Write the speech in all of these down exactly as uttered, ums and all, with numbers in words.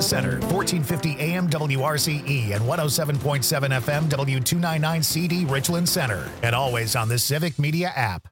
Center, fourteen fifty A M W R C E and one oh seven point seven F M W two ninety-nine C D Richland Center. And always on the Civic Media app.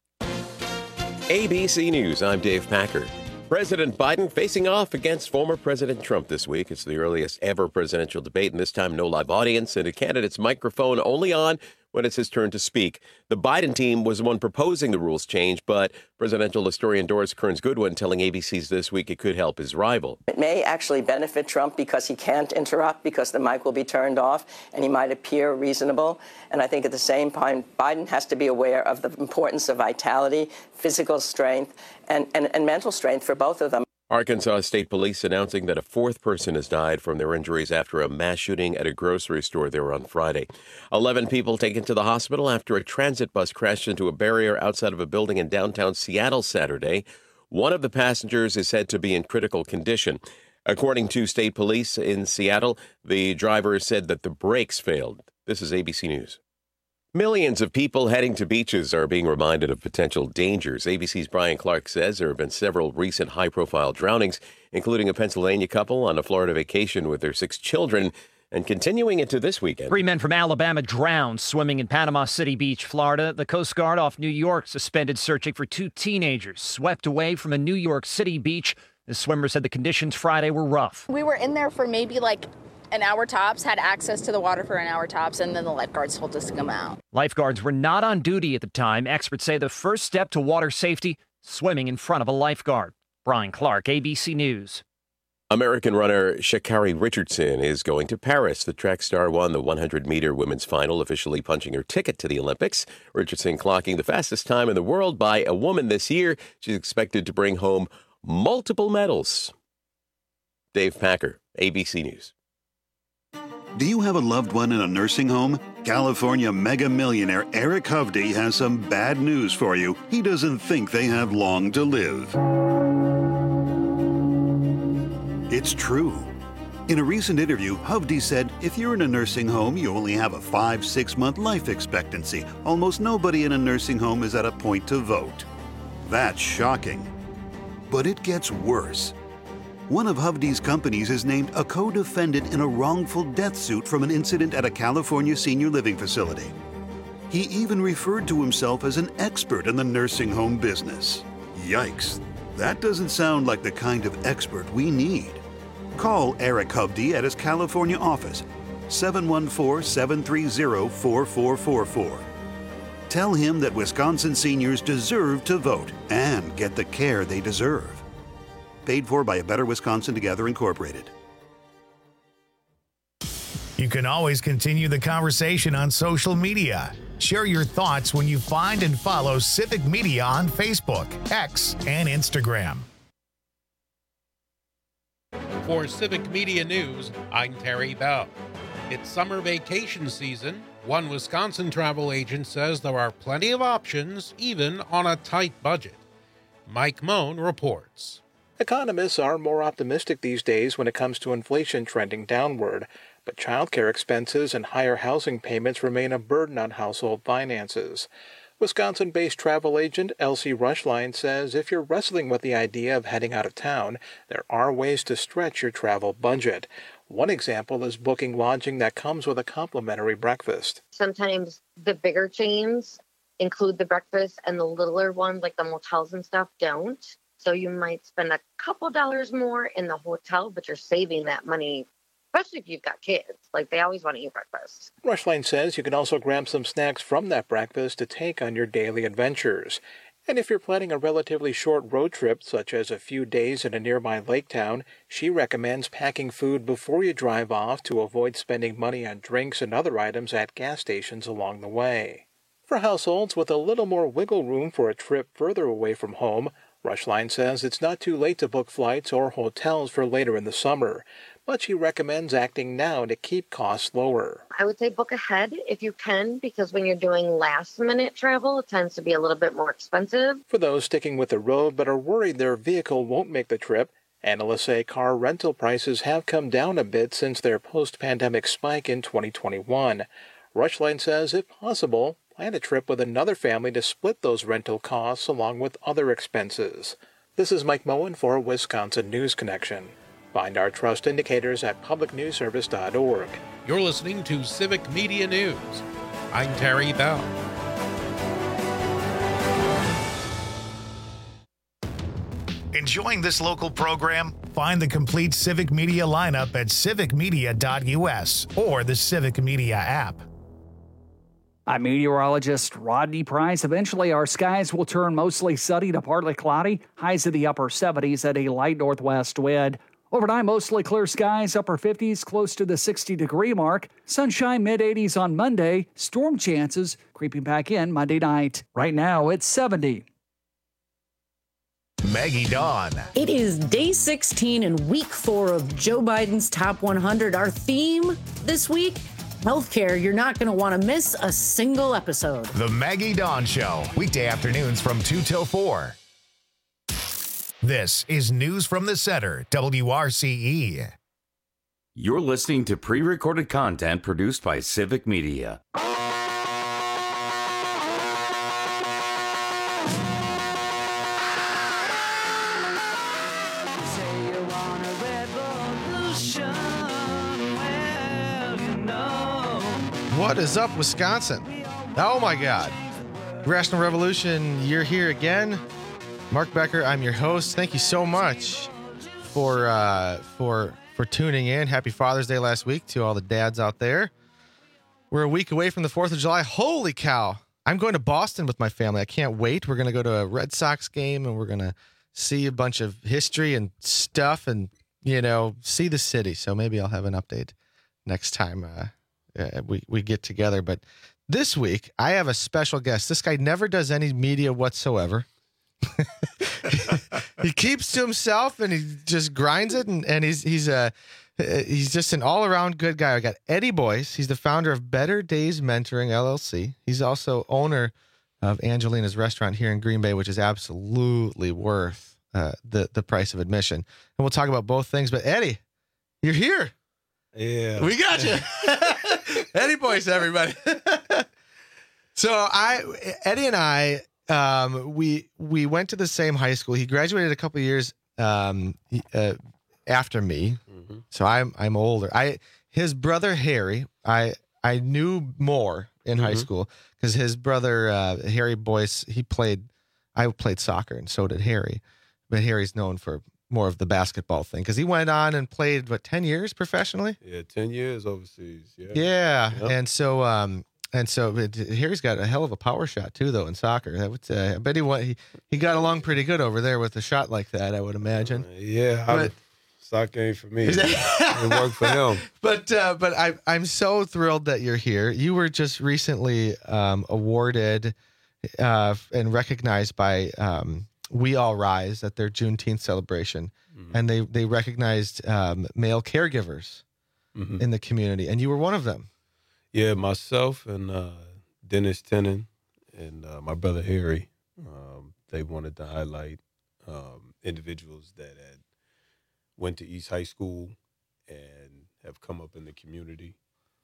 A B C News, I'm Dave Packer. President Biden facing off against former President Trump this week. It's the earliest ever presidential debate, and this time no live audience and a candidate's microphone only on when it's his turn to speak. The Biden team was the one proposing the rules change, but presidential historian Doris Kearns Goodwin telling A B C's This Week it could help his rival. It may actually benefit Trump because he can't interrupt, because the mic will be turned off, and he might appear reasonable. And I think at the same time, Biden has to be aware of the importance of vitality, physical strength, and, and, and mental strength for both of them. Arkansas State Police announcing that a fourth person has died from their injuries after a mass shooting at a grocery store there on Friday. Eleven people taken to the hospital after a transit bus crashed into a barrier outside of a building in downtown Seattle Saturday. One of the passengers is said to be in critical condition. According to state police in Seattle, the driver said that the brakes failed. This is A B C News. Millions of people heading to beaches are being reminded of potential dangers. A B C's Brian Clark says there have been several recent high-profile drownings, including a Pennsylvania couple on a Florida vacation with their six children, and continuing into this weekend. Three men from Alabama drowned swimming in Panama City Beach, Florida. The Coast Guard off New York suspended searching for two teenagers swept away from a New York City beach. The swimmer said the conditions Friday were rough. We were in there for maybe like an hour tops, had access to the water for an hour tops, and then the lifeguards told us to come out. Lifeguards were not on duty at the time. Experts say the first step to water safety, swimming in front of a lifeguard. Brian Clark, A B C News. American runner Sha'Carri Richardson is going to Paris. The track star won the one hundred meter women's final, officially punching her ticket to the Olympics. Richardson clocking the fastest time in the world by a woman this year. She's expected to bring home multiple medals. Dave Packer, A B C News. Do you have a loved one in a nursing home? California mega millionaire Eric Hovde has some bad news for you. He doesn't think they have long to live. It's true. In a recent interview, Hovde said, if you're in a nursing home, you only have a five, six month life expectancy. Almost nobody in a nursing home is at a point to vote. That's shocking. But it gets worse. One of Hovde's companies is named a co-defendant in a wrongful death suit from an incident at a California senior living facility. He even referred to himself as an expert in the nursing home business. Yikes, that doesn't sound like the kind of expert we need. Call Eric Hovde at his California office, seven one four, seven three zero, four four four four. Tell him that Wisconsin seniors deserve to vote and get the care they deserve. Paid for by A Better Wisconsin Together, Incorporated. You can always continue the conversation on social media. Share your thoughts when you find and follow Civic Media on Facebook, X, and Instagram. For Civic Media News, I'm Terry Bell. It's summer vacation season. One Wisconsin travel agent says there are plenty of options, even on a tight budget. Mike Moan reports. Economists are more optimistic these days when it comes to inflation trending downward, but childcare expenses and higher housing payments remain a burden on household finances. Wisconsin-based travel agent Elsie Rushline says if you're wrestling with the idea of heading out of town, there are ways to stretch your travel budget. One example is booking lodging that comes with a complimentary breakfast. Sometimes the bigger chains include the breakfast and the littler ones, like the motels and stuff, don't. So you might spend a couple dollars more in the hotel, but you're saving that money, especially if you've got kids. Like, they always want to eat breakfast. Rushline says you can also grab some snacks from that breakfast to take on your daily adventures. And if you're planning a relatively short road trip, such as a few days in a nearby lake town, she recommends packing food before you drive off to avoid spending money on drinks and other items at gas stations along the way. For households with a little more wiggle room for a trip further away from home, Rushline says it's not too late to book flights or hotels for later in the summer, but she recommends acting now to keep costs lower. I would say book ahead if you can, because when you're doing last-minute travel, it tends to be a little bit more expensive. For those sticking with the road but are worried their vehicle won't make the trip, analysts say car rental prices have come down a bit since their post-pandemic spike in twenty twenty-one. Rushline says, if possible, plan a trip with another family to split those rental costs along with other expenses. This is Mike Moen for Wisconsin News Connection. Find our trust indicators at public news service dot org. You're listening to Civic Media News. I'm Terry Bell. Enjoying this local program? Find the complete Civic Media lineup at civic media dot u s or the Civic Media app. I'm meteorologist Rodney Price. Eventually, our skies will turn mostly sunny to partly cloudy. Highs in the upper seventies at a light northwest wind. Overnight, mostly clear skies, upper fifties, close to the sixty-degree mark. Sunshine, mid-eighties on Monday. Storm chances creeping back in Monday night. Right now, it's seventy. Maggie Dawn. It is day sixteen and week four of Joe Biden's Top one hundred. Our theme this week, healthcare. You're not going to want to miss a single episode. The Maggie Dawn Show, weekday afternoons from two till four. This is News from the Center, W R C E. You're listening to pre-recorded content produced by Civic Media. What is up, Wisconsin? Oh my God. Rational Revolution, you're here again. Mark Becker, I'm your host. Thank you so much for uh, for for tuning in. Happy Father's Day last week to all the dads out there. We're a week away from the fourth of July. Holy cow. I'm going to Boston with my family. I can't wait. We're going to go to a Red Sox game and we're going to see a bunch of history and stuff and, you know, see the city. So maybe I'll have an update next time uh, uh, we, we get together. But this week, I have a special guest. This guy never does any media whatsoever. He keeps to himself and he just grinds it, and, and he's he's a he's just an all around good guy. I got Eddie Boyce. He's the founder of Better Days Mentoring L L C. He's also owner of Angelina's Restaurant here in Green Bay, which is absolutely worth uh, the the price of admission. And we'll talk about both things. But Eddie, you're here. Yeah, we got you, Eddie Boyce, everybody. So I, Eddie and I. Um, we we went to the same high school. He graduated a couple of years um, uh, after me, mm-hmm. So I'm I'm older. I his brother Harry, I I knew more in mm-hmm. high school because his brother uh, Harry Boyce, he played. I played soccer, and so did Harry. But Harry's known for more of the basketball thing because he went on and played what ten years professionally. Yeah, ten years overseas. Yeah, yeah, yep. and so. Um, And so but Harry's got a hell of a power shot too, though, in soccer. I would say, I bet he went, he he got along pretty good over there with a shot like that. I would imagine. Uh, yeah, but, I, soccer ain't for me. It worked for him. But uh, but I I'm so thrilled that you're here. You were just recently um, awarded uh, and recognized by um, We All Rise at their Juneteenth celebration, mm-hmm. and they they recognized um, male caregivers mm-hmm. in the community, and you were one of them. Yeah, myself and uh, Dennis Tenen and uh, my brother Harry, um, they wanted to highlight um, individuals that had went to East High School and have come up in the community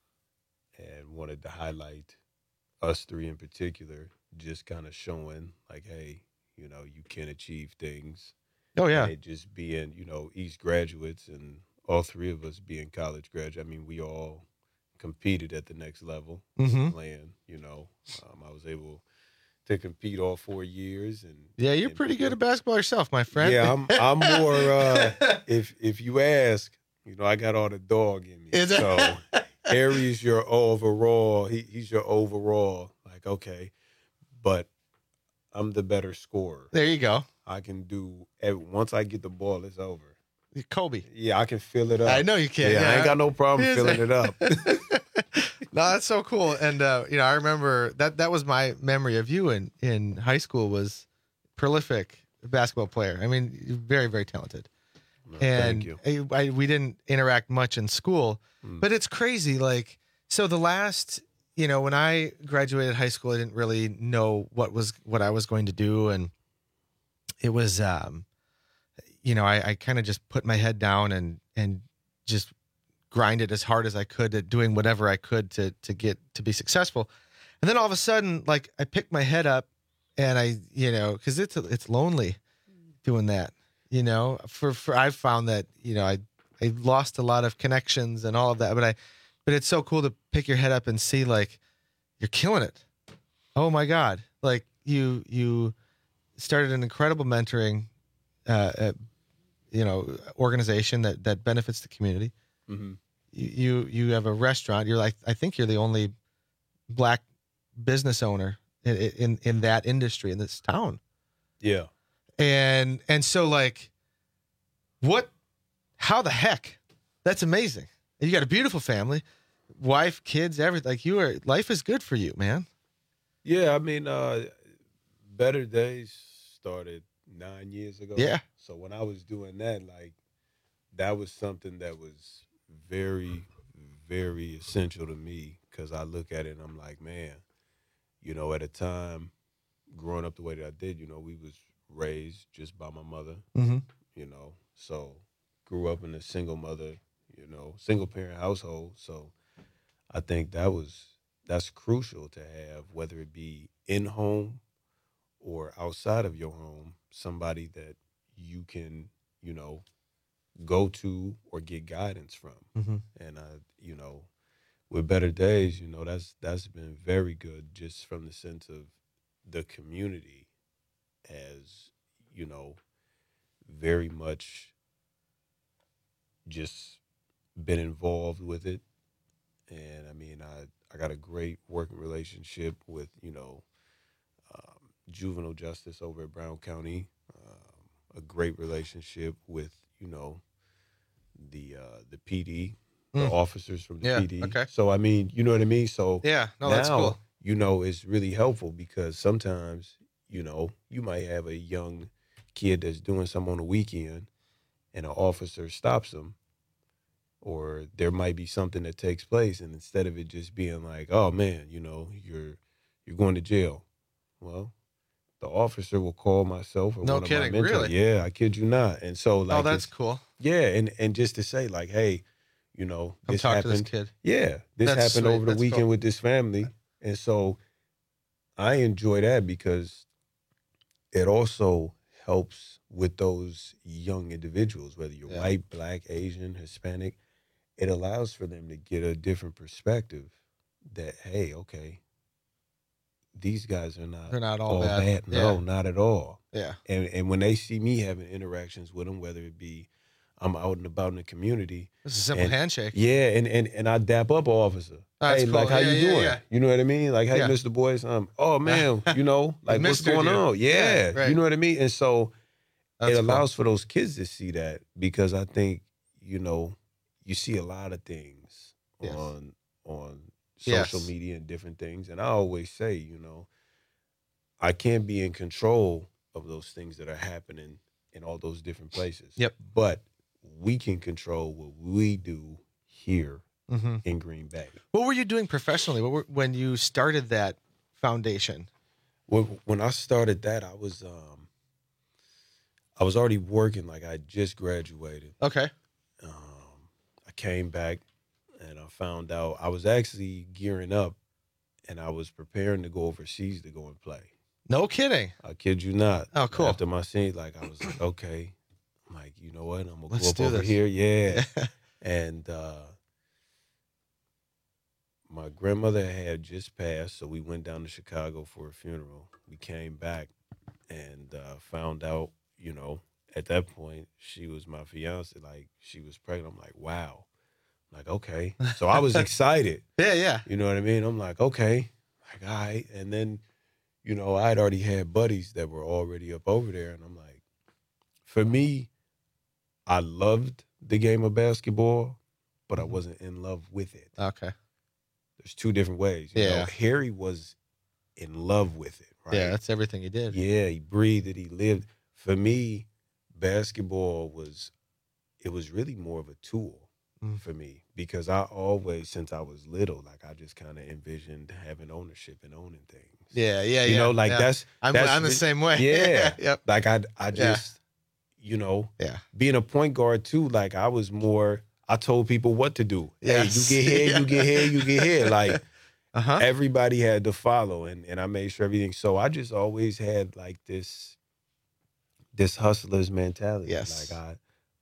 and wanted to highlight us three in particular, just kind of showing like, hey, you know, you can achieve things. Oh, yeah. And just being, you know, East graduates and all three of us being college graduates. I mean, we all competed at the next level, mm-hmm. playing, you know. Um, I was able to compete all four years. And yeah, you're and pretty good at basketball yourself, my friend. Yeah, I'm I'm more, uh, if if you ask, you know, I got all the dog in me. Is it? So Harry's your overall, he, he's your overall, like, okay, but I'm the better scorer. There you go. I can do, once I get the ball, it's over. Kobe. Yeah, I can fill it up. I know you can. Yeah, yeah. I ain't got no problem filling it up. No, that's so cool. And uh, you know, I remember that that was my memory of you in, in high school, was prolific basketball player. I mean, very, very talented. No, and thank you. I, I, we didn't interact much in school, mm. but it's crazy. Like, so the last, you know, when I graduated high school, I didn't really know what was what I was going to do, and it was. Um, You know, I, I kind of just put my head down and and just grinded as hard as I could at doing whatever I could to to get to be successful. And then all of a sudden, like, I picked my head up and I, you know, because it's it's lonely doing that. You know, for for I've found that, you know, I I lost a lot of connections and all of that, but I, but it's so cool to pick your head up and see like you're killing it. Oh my God. Like you, you started an incredible mentoring, uh, uh you know, organization that, that benefits the community. Mm-hmm. You, you, you have a restaurant. You're like, I think you're the only Black business owner in, in, in that industry in this town. Yeah. And, and so like, what, how the heck? That's amazing. You got a beautiful family, wife, kids, everything. Like you are, life is good for you, man. Yeah. I mean, uh, Better Days started nine years ago. Yeah. So when I was doing that, like, that was something that was very, very essential to me, because I look at it and I'm like, man, you know, at a time growing up the way that I did, you know, we was raised just by my mother, mm-hmm. you know, so grew up in a single mother, you know, single parent household. So I think that was, that's crucial to have, whether it be in home or outside of your home, somebody that you can, you know, go to or get guidance from. Mm-hmm. And, uh, you know, with Better Days, you know, that's that's been very good, just from the sense of the community as, you know, very much just been involved with it. And, I mean, I, I got a great working relationship with, you know, um, juvenile justice over at Brown County, um, a great relationship with, you know, the uh, the P D, the Mm. officers from the Yeah, P D. okay. So, I mean, you know what I mean? So Yeah, no, now, that's cool. you know, it's really helpful, because sometimes, you know, you might have a young kid that's doing something on the weekend and an officer stops them, or there might be something that takes place, and instead of it just being like, oh man, you know, you're you're going to jail. Well, the officer will call myself or No one of kidding, my mentors. really? Yeah, I kid you not. And so, like, Oh, that's it's- cool. yeah, and and just to say, like, hey, you know, Come this talk happened. to this kid. Yeah, this That's happened sweet. over the That's weekend cool. with this family, and so I enjoy that, because it also helps with those young individuals, whether you're Yeah. white, Black, Asian, Hispanic. It allows for them to get a different perspective that, hey, okay, these guys are not They're not all bad. No, Yeah. not at all. Yeah. And and when they see me having interactions with them, whether it be I'm out and about in the community, It's a simple and- handshake. Yeah, and and and I dap up an officer. That's hey, cool. like, how Yeah, you yeah, doing? yeah. You know what I mean? Like, hey, Yeah. Mister Boyce, um, oh man, you know, like, what's mistered going you. on? Yeah, Yeah, right. you know what I mean? And so That's it cool. allows for those kids to see that, because I think, you know, you see a lot of things Yes. on on social Yes. media and different things. And I always say, you know, I can't be in control of those things that are happening in all those different places. Yep. But we can control what we do here Mm-hmm. in Green Bay. What were you doing professionally? What were, when you started that foundation? When, when I started that, I was um, I was already working. Like, I just graduated. Okay. Um, I came back and I found out I was actually gearing up, and I was preparing to go overseas to go and play. No kidding. I kid you not. Oh, cool. After my scene, like, I was like, okay, I'm like, you know what? I'm gonna Let's go up do over this. here. Yeah. And uh, my grandmother had just passed, so we went down to Chicago for a funeral. We came back and uh, found out, you know, at that point, she was my fiance. Like, she was pregnant. I'm like, wow. I'm like, okay. So I was excited. Yeah, yeah. You know what I mean? I'm like, okay. Like, all right. And then, you know, I had already had buddies that were already up over there. And I'm like, for me, I loved the game of basketball, but I wasn't in love with it. Okay. There's two different ways. You Yeah. know, Harry was in love with it, right? Yeah, that's everything he did. Yeah, he breathed it, he lived. For me, basketball was, it was really more of a tool Mm. for me, because I always, since I was little, like, I just kind of envisioned having ownership and owning things. Yeah, yeah, You yeah. know, like, yeah. that's, I'm, that's I'm the re- same way. Yeah. Yep. Like, I, I Yeah. just, you know, Yeah. being a point guard too, like, I was more, I told people what to do. Yes. Hey, you get here, Yeah. you get here, you get here. Like, Uh-huh. everybody had to follow, and, and I made sure everything. So I just always had like this, this hustler's mentality. Yes. Like, I,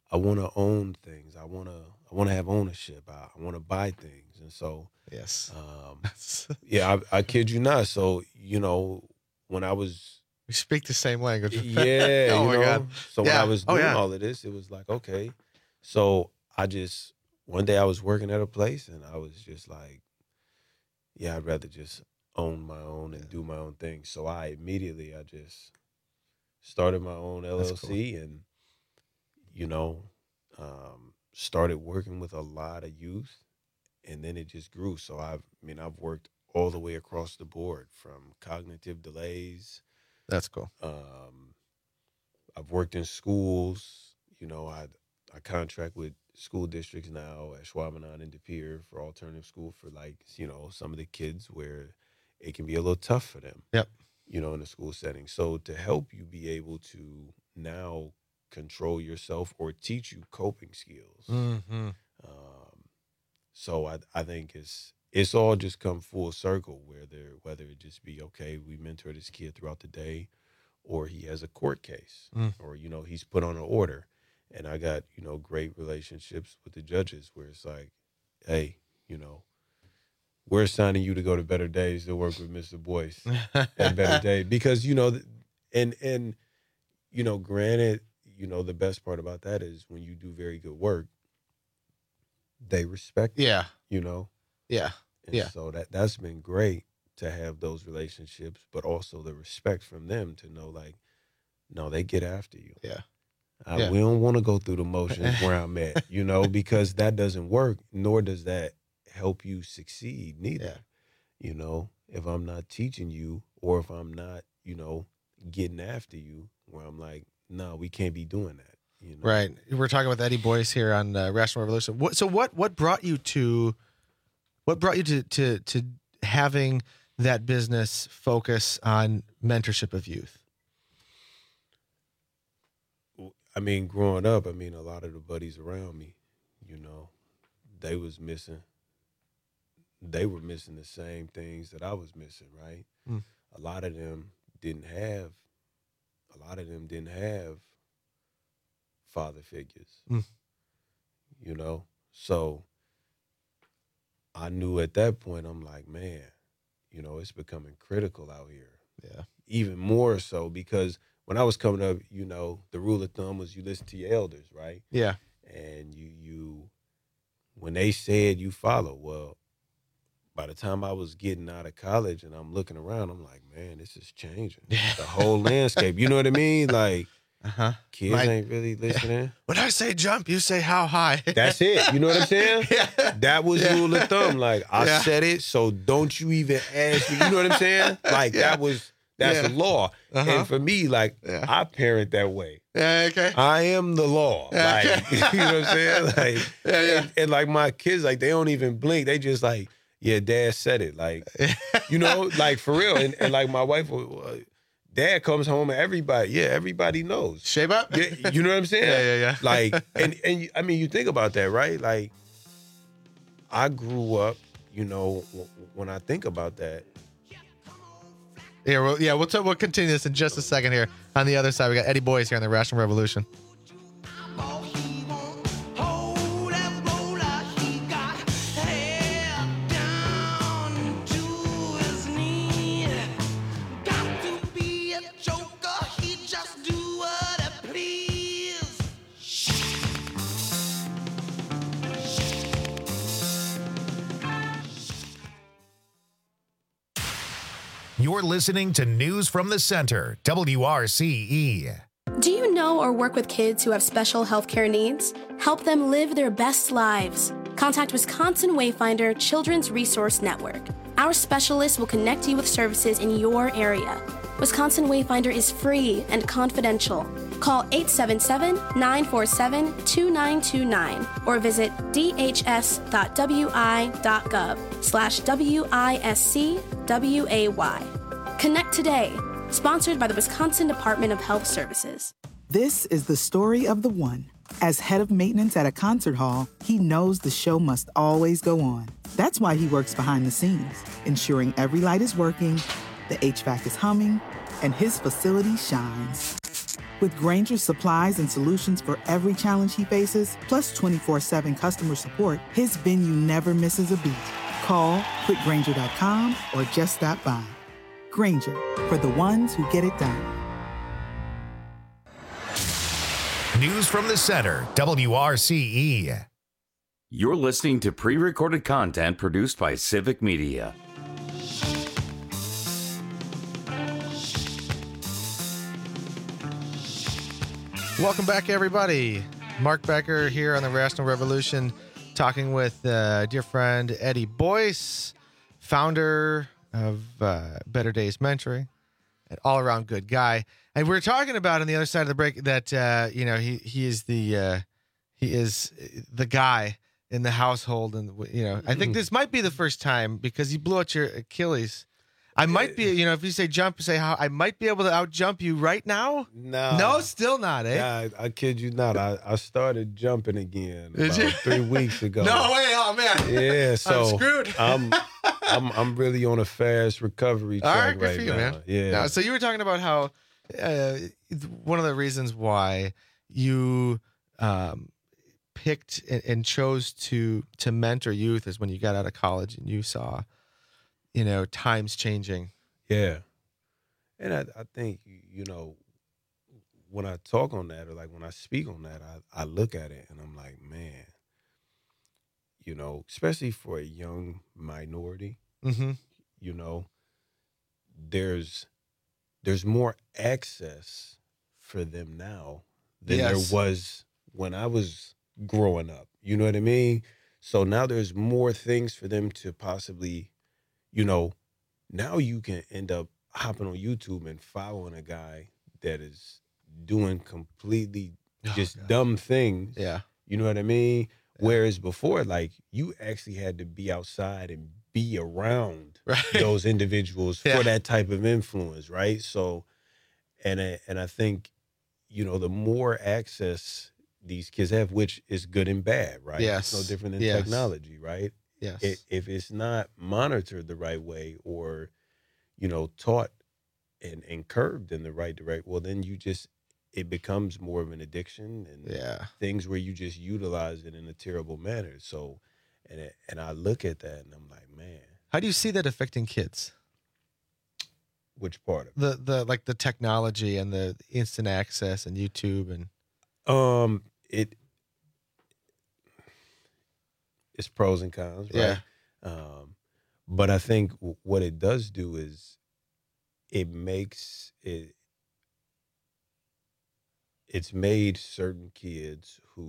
I want to own things. I want to I want to have ownership. I, I want to buy things. And so, yes, um, yeah, I, I kid you not. So, you know, when I was, we speak the same language. Yeah. Oh you my know? God. So Yeah. when I was Oh, doing yeah. all of this, it was like, okay. So I just, one day I was working at a place and I was just like, yeah, I'd rather just own my own and do my own thing. So I immediately, I just started my own L L C cool. and, you know, um, started working with a lot of youth, and then it just grew. So I've, I mean, I've worked all the way across the board from cognitive delays. That's cool. Um, I've worked in schools. You know, I I contract with school districts now at Schwabenheim and De Pere for alternative school for, like, you know, some of the kids where it can be a little tough for them. Yep. You know, in the school setting. So to help you be able to now control yourself or teach you coping skills. Mm-hmm. Um, so I I think it's it's all just come full circle where there whether it just be, okay, we mentor this kid throughout the day, or he has a court case, Mm. or, you know, he's put on an order. And I got, you know, great relationships with the judges where it's like, hey, you know, we're assigning you to go to Better Days to work with Mister Boyce at Better Days. Because, you know, th- and, and, you know, granted, you know, the best part about that is when you do very good work, they respect you, Yeah. you know? Yeah. And Yeah. so that, that's been great to have those relationships, but also the respect from them to know, like, no, they get after you. Yeah. I, Yeah. We don't want to go through the motions where I'm at, you know, because that doesn't work, nor does that help you succeed neither. You know, if I'm not teaching you, or if I'm not, you know, getting after you, where I'm like, no, we can't be doing that. You know? Right. We're talking with Eddie Boyce here on uh, Rational Revolution. What, so what what brought you to what brought you to to to having that business focus on mentorship of youth? I mean, growing up, I mean, a lot of the buddies around me, you know, they was missing. They were missing the same things that I was missing, right? Mm. A lot of them didn't have, a lot of them didn't have father figures, Mm. you know? So I knew at that point, I'm like, man, you know, it's becoming critical out here. Yeah. Even more so because when I was coming up, you know, the rule of thumb was you listen to your elders, right? Yeah. And you, you, when they said you follow, well, by the time I was getting out of college and I'm looking around, I'm like, man, this is changing. The whole landscape. You know what I mean? Like, uh-huh. kids My- ain't really listening. When I say jump, you say how high. That's it. You know what I'm saying? Yeah. That was Yeah. rule of thumb. Like, I Yeah. said it, so don't you even ask me. You know what I'm saying? Like, Yeah. that was, that's Yeah. the law. Uh-huh. And for me, like, Yeah. I parent that way. Yeah, okay. I am the law. Yeah. Like, you know what I'm saying? Like, Yeah, yeah. And, and like my kids, like, they don't even blink. They just like, yeah, dad said it. Like, you know, like for real. And, and like my wife, uh, dad comes home and everybody, yeah, everybody knows. Shape up? Yeah, you know what I'm saying? Yeah, yeah, yeah. Like, and, and you- I mean, you think about that, right? Like, I grew up, you know, w- when I think about that, Yeah, well, yeah, we'll, t- we'll continue this in just a second here. On the other side, we got Eddie Boyce here on the Rational Revolution. You're listening to News from the Center, W R C E. Do you know or work with kids who have special healthcare needs? Help them live their best lives. Contact Wisconsin Wayfinder Children's Resource Network. Our specialists will connect you with services in your area. Wisconsin Wayfinder is free and confidential. Call eight seven seven, nine four seven, two nine two nine or visit d h s dot w i dot gov slash W I S C W A Y. Connect today. Sponsored by the Wisconsin Department of Health Services. This is the story of the one. As head of maintenance at a concert hall, he knows the show must always go on. That's why he works behind the scenes, ensuring every light is working, the H V A C is humming, and his facility shines. With Granger's supplies and solutions for every challenge he faces, plus twenty-four seven customer support, his venue never misses a beat. Call quick granger dot com or just stop by. Granger, for the ones who get it done. News from the Center, W R C E. You're listening to pre-recorded content produced by Civic Media. Welcome back, everybody. Mark Becker here on the Rational Revolution, talking with uh, dear friend Eddie Boyce, founder of uh, Better Days Mentoring, an all-around good guy. And we we're talking about on the other side of the break that uh, you know he he is the uh, he is the guy in the household, and you know I think this might be the first time because you blew out your Achilles. I might be, you know, if you say jump, say how I might be able to out jump you right now. No, no, still not, eh? Nah, I, I kid you not. I, I started jumping again Did about you? three weeks ago. No way, oh man. Yeah, so I'm screwed. I'm, I'm I'm really on a fast recovery track All right, good right for you, now. man. Yeah. Now, so you were talking about how uh, one of the reasons why you um, picked and, and chose to to mentor youth is when you got out of college and you saw, you know, times changing. Yeah. And I, I think, you know, when I talk on that or like when I speak on that, I, I look at it and I'm like, man, you know, especially for a young minority, mm-hmm. you know, there's there's more access for them now than Yes. there was when I was growing up. You know what I mean? So now there's more things for them to possibly, you know, now you can end up hopping on YouTube and following a guy that is doing completely just God. dumb things. Yeah. You know what I mean? Whereas before, like, you actually had to be outside and be around Right. those individuals Yeah. for that type of influence, right? So, and I, and I think, you know, the more access these kids have, which is good and bad, right? Yes. It's no different than Yes. technology, right? Yes. If, if it's not monitored the right way or, you know, taught and, and curbed in the right direction, well, then you just, it becomes more of an addiction and Yeah. things where you just utilize it in a terrible manner. So, and it, and I look at that and I'm like, man, How do you see that affecting kids? which part of it? The the like the technology and the instant access and YouTube and Um, it it's pros and cons, right? Yeah. Um, but I think w- what it does do is it makes it it's made certain kids who,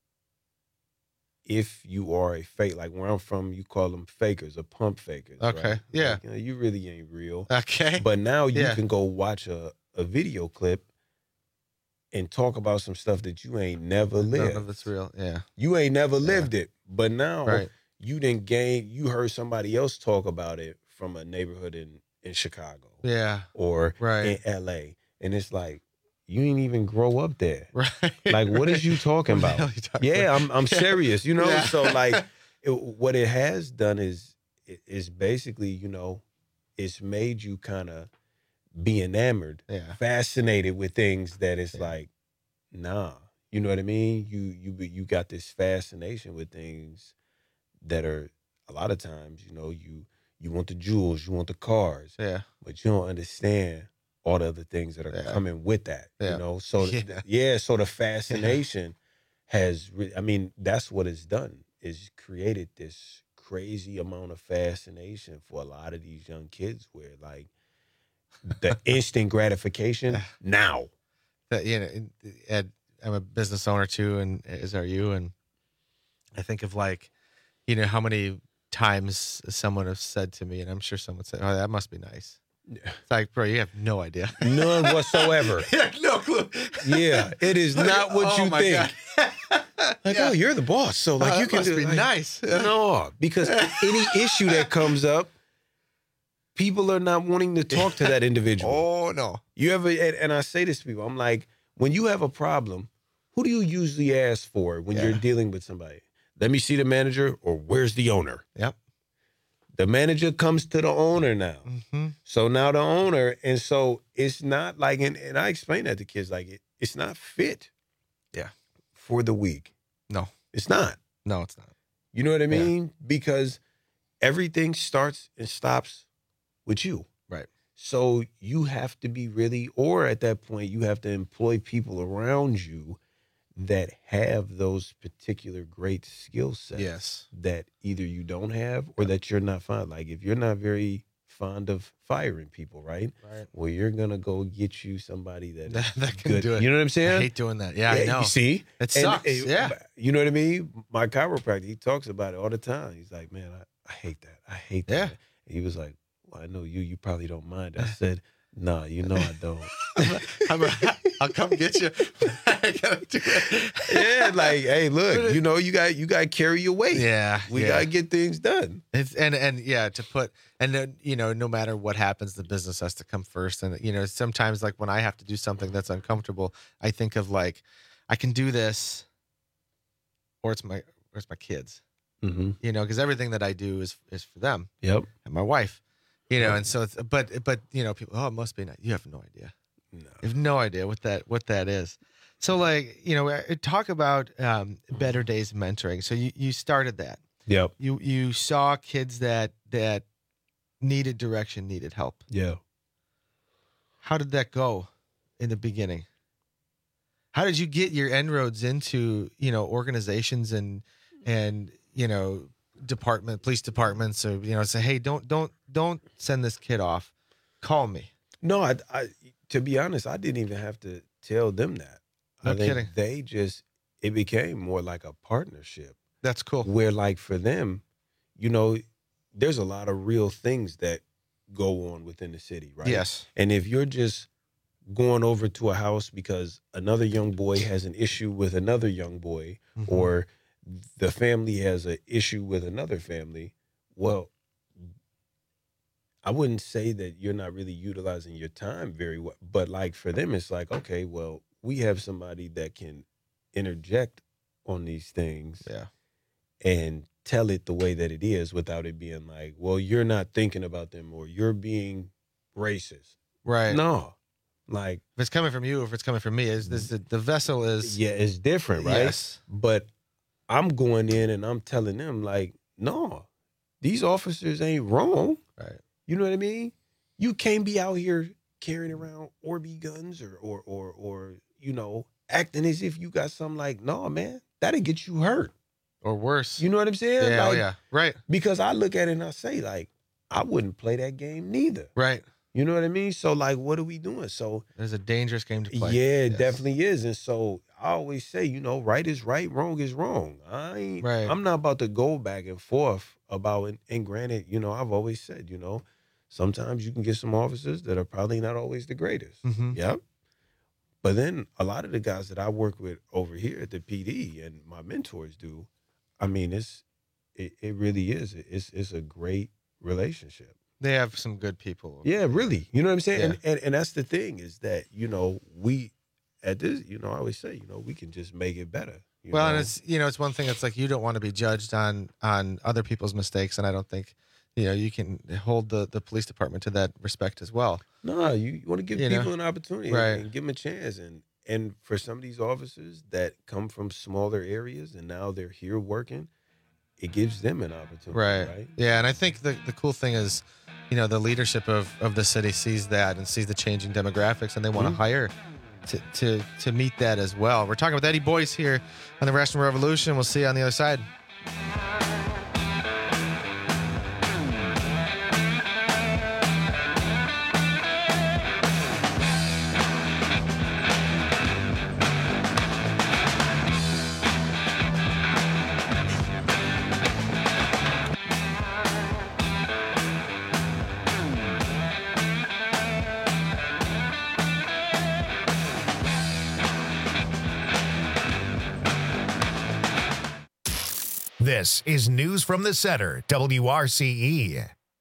if you are a fake, like where I'm from, you call them fakers or pump fakers. Okay, right? yeah. Like, you know, you really ain't real. Okay. But now you Yeah. can go watch a, a video clip and talk about some stuff that you ain't never lived. none of it's real. Yeah. You ain't never lived it. But now Right. you didn't gain, you heard somebody else talk about it from a neighborhood in, in Chicago Yeah. or Right. in L A. And it's like, you ain't even grow up there. Right. Like, what is you talking What the about? hell you talking Yeah, about? I'm I'm Yeah. serious, you know? Yeah. So like it, what it has done is is basically, you know, it's made you kind of be enamored, Yeah. fascinated with things that it's like, nah. You know what I mean? You you you got this fascination with things that are a lot of times, you know, you you want the jewels, you want the cars, Yeah. but you don't understand all the other things that are Yeah. coming with that. Yeah. You know, so Yeah. yeah, yeah so the fascination has, re- I mean, that's what it's done. Is created this crazy amount of fascination for a lot of these young kids, where like the instant gratification now. That, you know, Ed, I'm a business owner too, and as are you. And I think of like, you know, how many times someone has said to me, and I'm sure someone said, "Oh, that must be nice." It's like, bro, you have no idea. None whatsoever. Yeah, no clue. Yeah, it is not what Oh you my think. Like, Yeah. oh, you're the boss, so like Uh, you that can must do be like- nice. No, because any issue that comes up, people are not wanting to talk to that individual. Oh no. You ever, and, and I say this to people, I'm like, when you have a problem, who do you usually ask for when Yeah. you're dealing with somebody? Let me see the manager, or where's the owner? Yep. The manager comes to the owner now. Mm-hmm. So now the owner, and so it's not like, and, and I explain that to kids, like it, it's not fit. Yeah. For the week. No. It's not. No, it's not. You know what I mean? Yeah. Because everything starts and stops with you. Right. So you have to be really, or at that point, you have to employ people around you that have those particular great skill sets. Yes. That either you don't have or that you're not fond. Like if you're not very fond of firing people, right? Right. Well, you're gonna go get you somebody that that, that can good. do it. You know what I'm saying? I hate doing that. Yeah, yeah I know. You see, it And sucks. it- yeah. You know what I mean? My chiropractor, he talks about it all the time. He's like, man, I, I hate that. I hate that. Yeah. He was like, well, I know you. You probably don't mind. I said, nah, you know I don't. I'm a, I'll come get you. I gotta do it. Yeah, like, hey, look, you know, you got you got to carry your weight. Yeah, we yeah. got to get things done. It's, and and yeah, to put and then you know, no matter what happens, the business has to come first. And you know, sometimes like when I have to do something that's uncomfortable, I think of like, I can do this, or it's my or it's my kids. Mm-hmm. You know, because everything that I do is is for them. Yep. And my wife. You know, and so it's but but you know, people, oh, it must be nice. You have no idea. No. You have no idea what that what that is. So like, you know, talk about um, Better Days mentoring. So you, you started that. Yep. You you saw kids that that needed direction, needed help. Yeah. How did that go in the beginning? How did you get your inroads into, you know, organizations and and you know, department, police departments, or you know, say, hey, don't don't don't send this kid off. Call me. No, I, I to be honest, I didn't even have to tell them that. No I think kidding. They just it became more like a partnership. That's cool. Where like for them, you know, there's a lot of real things that go on within the city, right? Yes. And if you're just going over to a house because another young boy has an issue with another young boy, Mm-hmm. or the family has an issue with another family, well, I wouldn't say that you're not really utilizing your time very well, but like for them, it's like, okay, well, we have somebody that can interject on these things, yeah, and tell it the way that it is without it being like, well, you're not thinking about them or you're being racist. Right. No, like if it's coming from you, if it's coming from me, is this the, the vessel is yeah, it's different, right? Yes. But I'm going in and I'm telling them like, no, these officers ain't wrong. Right. You know what I mean? You can't be out here carrying around Orby guns or or or or you know, acting as if you got something like, no, man, that'll get you hurt. Or worse. You know what I'm saying? Yeah, oh like, yeah. Right. Because I look at it and I say, like, I wouldn't play that game neither. Right. You know what I mean? So like, what are we doing? So there's a dangerous game to play. Yeah, it Yes. definitely is. And so I always say, you know, right is right, wrong is wrong. I ain't, Right. I'm not about to go back and forth about it. And granted, you know, I've always said, you know, sometimes you can get some officers that are probably not always the greatest. Mhm. Yep. But then a lot of the guys that I work with over here at the P D and my mentors do, I mean, it's it, it really is. It's it's a great relationship. They have some good people. Yeah, really. You know what I'm saying? Yeah. And, and and that's the thing is that, you know, we at this, you know, I always say, you know, we can just make it better. you Well, know? and it's you know, it's one thing. It's like you don't want to be judged on on other people's mistakes, and I don't think you know you can hold the the police department to that respect as well. No, you, you want to give You people know? an opportunity Right. and give them a chance. And and for some of these officers that come from smaller areas and now they're here working, it gives them an opportunity. Right. Right. Yeah, and I think the the cool thing is, you know, the leadership of of the city sees that and sees the changing demographics, and they want to Mhm. hire to to to meet that as well. We're talking with Eddie Boyce here on the Rational Revolution. We'll see you on the other side. This is News from the Center, W R C E.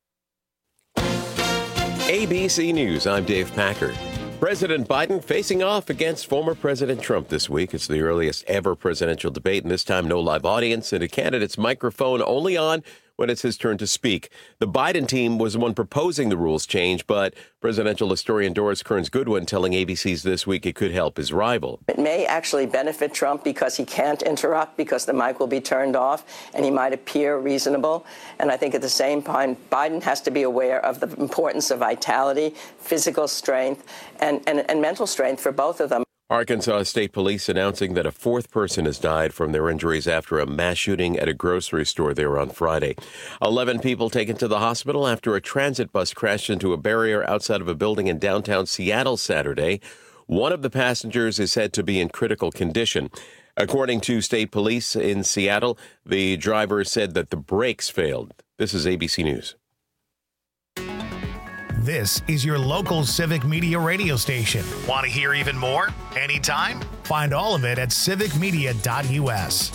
A B C News, I'm Dave Packard. President Biden facing off against former President Trump this week. It's the earliest ever presidential debate, and this time no live audience and a candidate's microphone only on when it's his turn to speak. The Biden team was the one proposing the rules change, but presidential historian Doris Kearns Goodwin telling A B C's This Week it could help his rival. It may actually benefit Trump because he can't interrupt, because the mic will be turned off, and he might appear reasonable. And I think at the same time, Biden has to be aware of the importance of vitality, physical strength, and, and, and mental strength for both of them. Arkansas State Police announcing that a fourth person has died from their injuries after a mass shooting at a grocery store there on Friday. Eleven people taken to the hospital after a transit bus crashed into a barrier outside of a building in downtown Seattle Saturday. One of the passengers is said to be in critical condition. According to state police in Seattle, the driver said that the brakes failed. This is A B C News. This is your local Civic Media radio station. Want to hear even more? Anytime? Find all of it at civic media dot U S.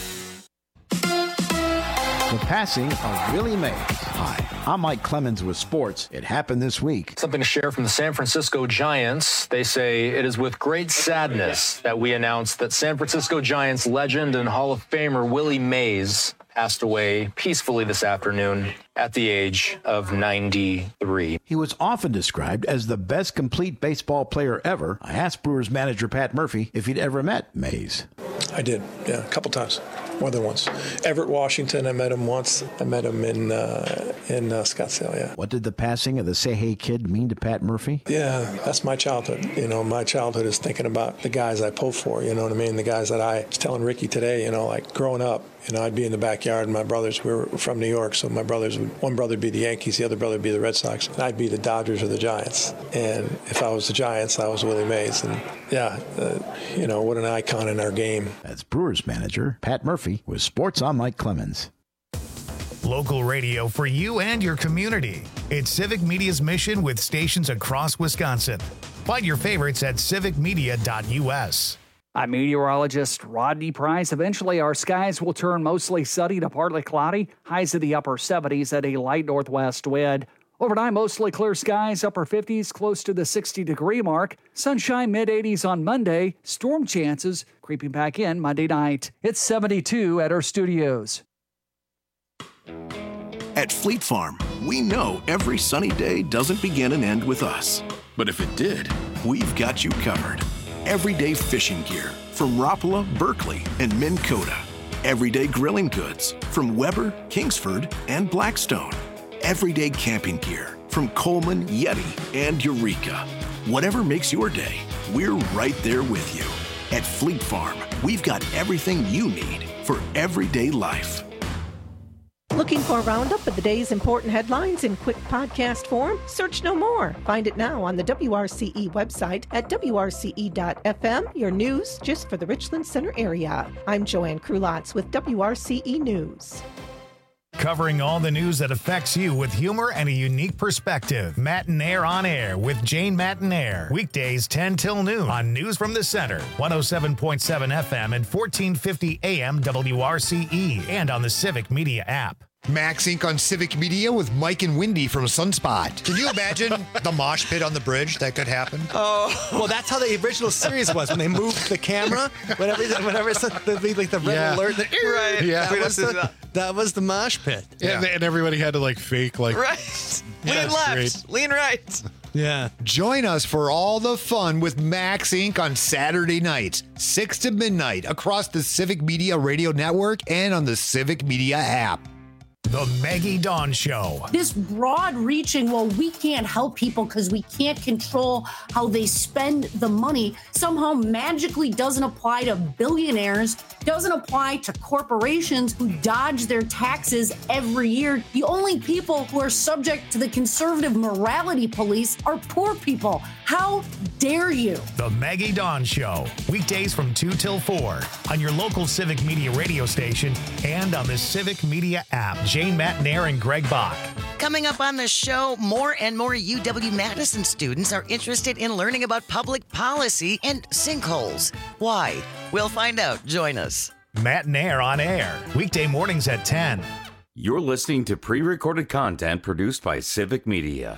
The passing of Willie Mays. Hi, I'm Mike Clemens with sports. It happened this week. Something to share from the San Francisco Giants. They say it is with great sadness that we announce that San Francisco Giants legend and Hall of Famer Willie Mays passed away peacefully this afternoon at the age of ninety-three. He was often described as the best complete baseball player ever. I asked Brewers manager Pat Murphy if he'd ever met Mays. I did, yeah, a couple times. More than once. Everett, Washington, I met him once. I met him in uh, in uh, Scottsdale, yeah. What did the passing of the Say Hey Kid mean to Pat Murphy? Yeah, that's my childhood. You know, my childhood is thinking about the guys I pulled for, you know what I mean? The guys that I was telling Ricky today, you know, like growing up, you know, I'd be in the backyard, and my brothers, we were from New York, so my brothers, would, one brother would be the Yankees, the other brother would be the Red Sox, and I'd be the Dodgers or the Giants. And if I was the Giants, I was Willie Mays. And yeah, uh, you know, what an icon in our game. That's Brewers manager Pat Murphy with Sports. I'm Mike Clemens. Local radio for you and your community. It's Civic Media's mission with stations across Wisconsin. Find your favorites at civic media dot U S. I'm meteorologist Rodney Price. Eventually, our skies will turn mostly sunny to partly cloudy. Highs in the upper seventies at a light northwest wind. Overnight, mostly clear skies, upper fifties, close to the sixty-degree mark. Sunshine, mid-eighties on Monday. Storm chances creeping back in Monday night. It's seventy-two at our studios. At Fleet Farm, we know every sunny day doesn't begin and end with us. But if it did, we've got you covered. Everyday fishing gear from Rapala, Berkeley, and Minn Kota. Everyday grilling goods from Weber, Kingsford, and Blackstone. Everyday camping gear from Coleman, Yeti, and Eureka. Whatever makes your day, we're right there with you. At Fleet Farm, we've got everything you need for everyday life. Looking for a roundup of the day's important headlines in quick podcast form? Search no more. Find it now on the W R C E website at W R C E dot F M, your news just for the Richland Center area. I'm Joanne Krulotz with W R C E News. Covering all the news that affects you with humor and a unique perspective. Matinaire on Air with Jane Matinaire. Weekdays ten till noon on News from the Center. one oh seven point seven F M and fourteen fifty A M W R C E. And on the Civic Media app. Max Incorporated on Civic Media with Mike and Wendy from Sunspot. Can you imagine the mosh pit on the bridge that could happen? Oh, well, that's how the original series was when they moved the camera. Whenever, whenever it's the, the, like the red Yeah. alert, the, Right. Yeah, that We was, don't do the, that was the mosh pit. Yeah. And, and everybody had to like fake like Right. Yeah, lean that's left, great. lean right. Yeah. Join us for all the fun with Max Incorporated on Saturday nights, six to midnight, across the Civic Media Radio Network and on the Civic Media app. The Maggie Dawn Show. This broad reaching, well, we can't help people because we can't control how they spend the money, somehow magically doesn't apply to billionaires, doesn't apply to corporations who dodge their taxes every year. The only people who are subject to the conservative morality police are poor people. How dare you? The Maggie Dawn Show. Weekdays from two till four on your local Civic Media radio station and on the Civic Media app. Jane Matinaire and Greg Bach. Coming up on the show, more and more U W-Madison students are interested in learning about public policy and sinkholes. Why? We'll find out. Join us. Matinaire on Air. Weekday mornings at ten. You're listening to pre-recorded content produced by Civic Media.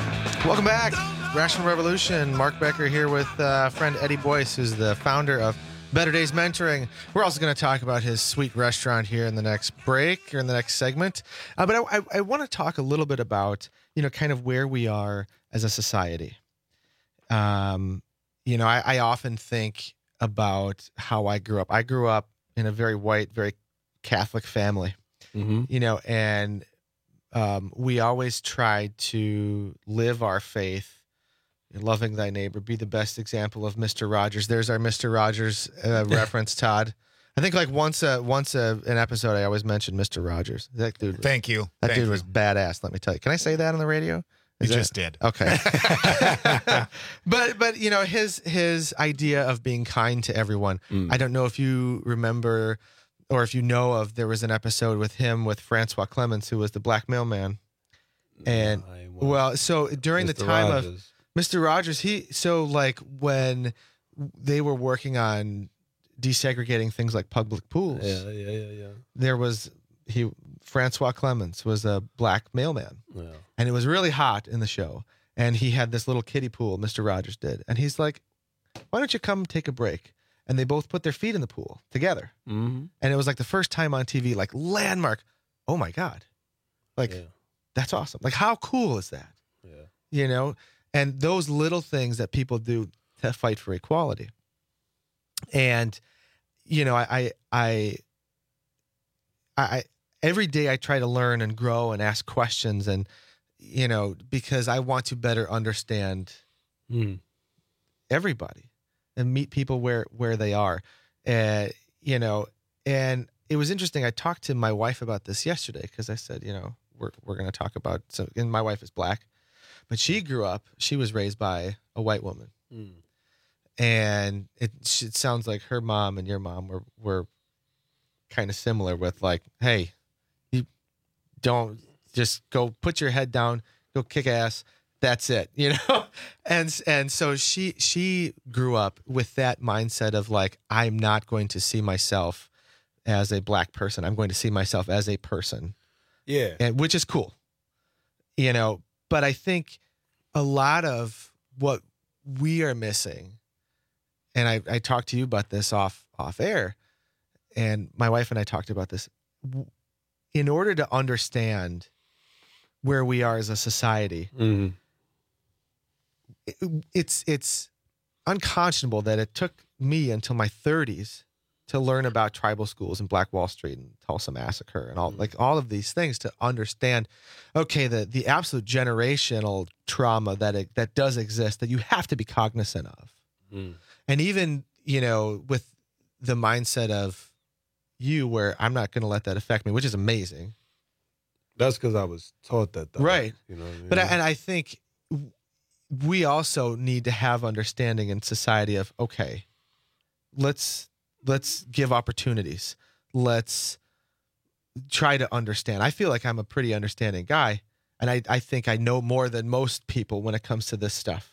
Welcome back. Rational Revolution. Mark Becker here with uh, friend Eddie Boyce, who's the founder of Better Days Mentoring. We're also going to talk about his sweet restaurant here in the next break or in the next segment. Uh, but I, I, I want to talk a little bit about, you know, kind of where we are as a society. Um, you know, I, I often think about how I grew up. I grew up in a very white, very Catholic family, Mm-hmm. you know, and um, we always tried to live our faith, loving thy neighbor, be the best example of Mister Rogers. There's our Mister Rogers uh, reference, Todd. I think like once a once a, an episode, I always mention Mister Rogers. That dude. Was, Thank you. That Thank dude you. was badass. Let me tell you. Can I say that on the radio? Is You that- just did. Okay. but but you know his his idea of being kind to everyone. Mm. I don't know if you remember or if you know of. There was an episode with him with Francois Clemens, who was the black mailman. And well, so during Mister the time of Rogers. Mister Rogers, he so like when they were working on desegregating things like public pools. Yeah, yeah, yeah, yeah. There was he Francois Clemens was a black mailman. Yeah. And it was really hot in the show. And he had this little kiddie pool, Mister Rogers did. And he's like, why don't you come take a break? And they both put their feet in the pool together. Mm-hmm. And it was like the first time on T V, like landmark. Oh my God. Like, Yeah. that's awesome. Like, how cool is that? Yeah. You know? And those little things that people do to fight for equality. And, you know, I, I, I, I every day I try to learn and grow and ask questions and, you know, because I want to better understand Mm. everybody and meet people where, where they are. Uh, you know, and it was interesting. I talked to my wife about this yesterday because I said, you know, we're, we're going to talk about, so, and my wife is black, but she grew up, she was raised by a white woman. Mm. And it, it sounds like her mom and your mom were, were kind of similar with like, hey, you don't just go put your head down, go kick ass. That's it, you know? And, and so she, she grew up with that mindset of like, I'm not going to see myself as a black person. I'm going to see myself as a person. Yeah. And which is cool, you know, but I think a lot of what we are missing, and I, I talked to you about this off, off air, and my wife and I talked about this. In order to understand where we are as a society, Mm-hmm. it, it's it's unconscionable that it took me until my thirties to learn about tribal schools and Black Wall Street and Tulsa Massacre and all like all of these things to understand, okay, the the absolute generational trauma that it, that does exist that you have to be cognizant of. Mm. And even, you know, with the mindset of you where I'm not going to let that affect me, which is amazing. That's because I was taught that, though. Right. You know what I mean? But I, and I think we also need to have understanding in society of, okay, let's let's give opportunities. Let's try to understand. I feel like I'm a pretty understanding guy, and I, I think I know more than most people when it comes to this stuff.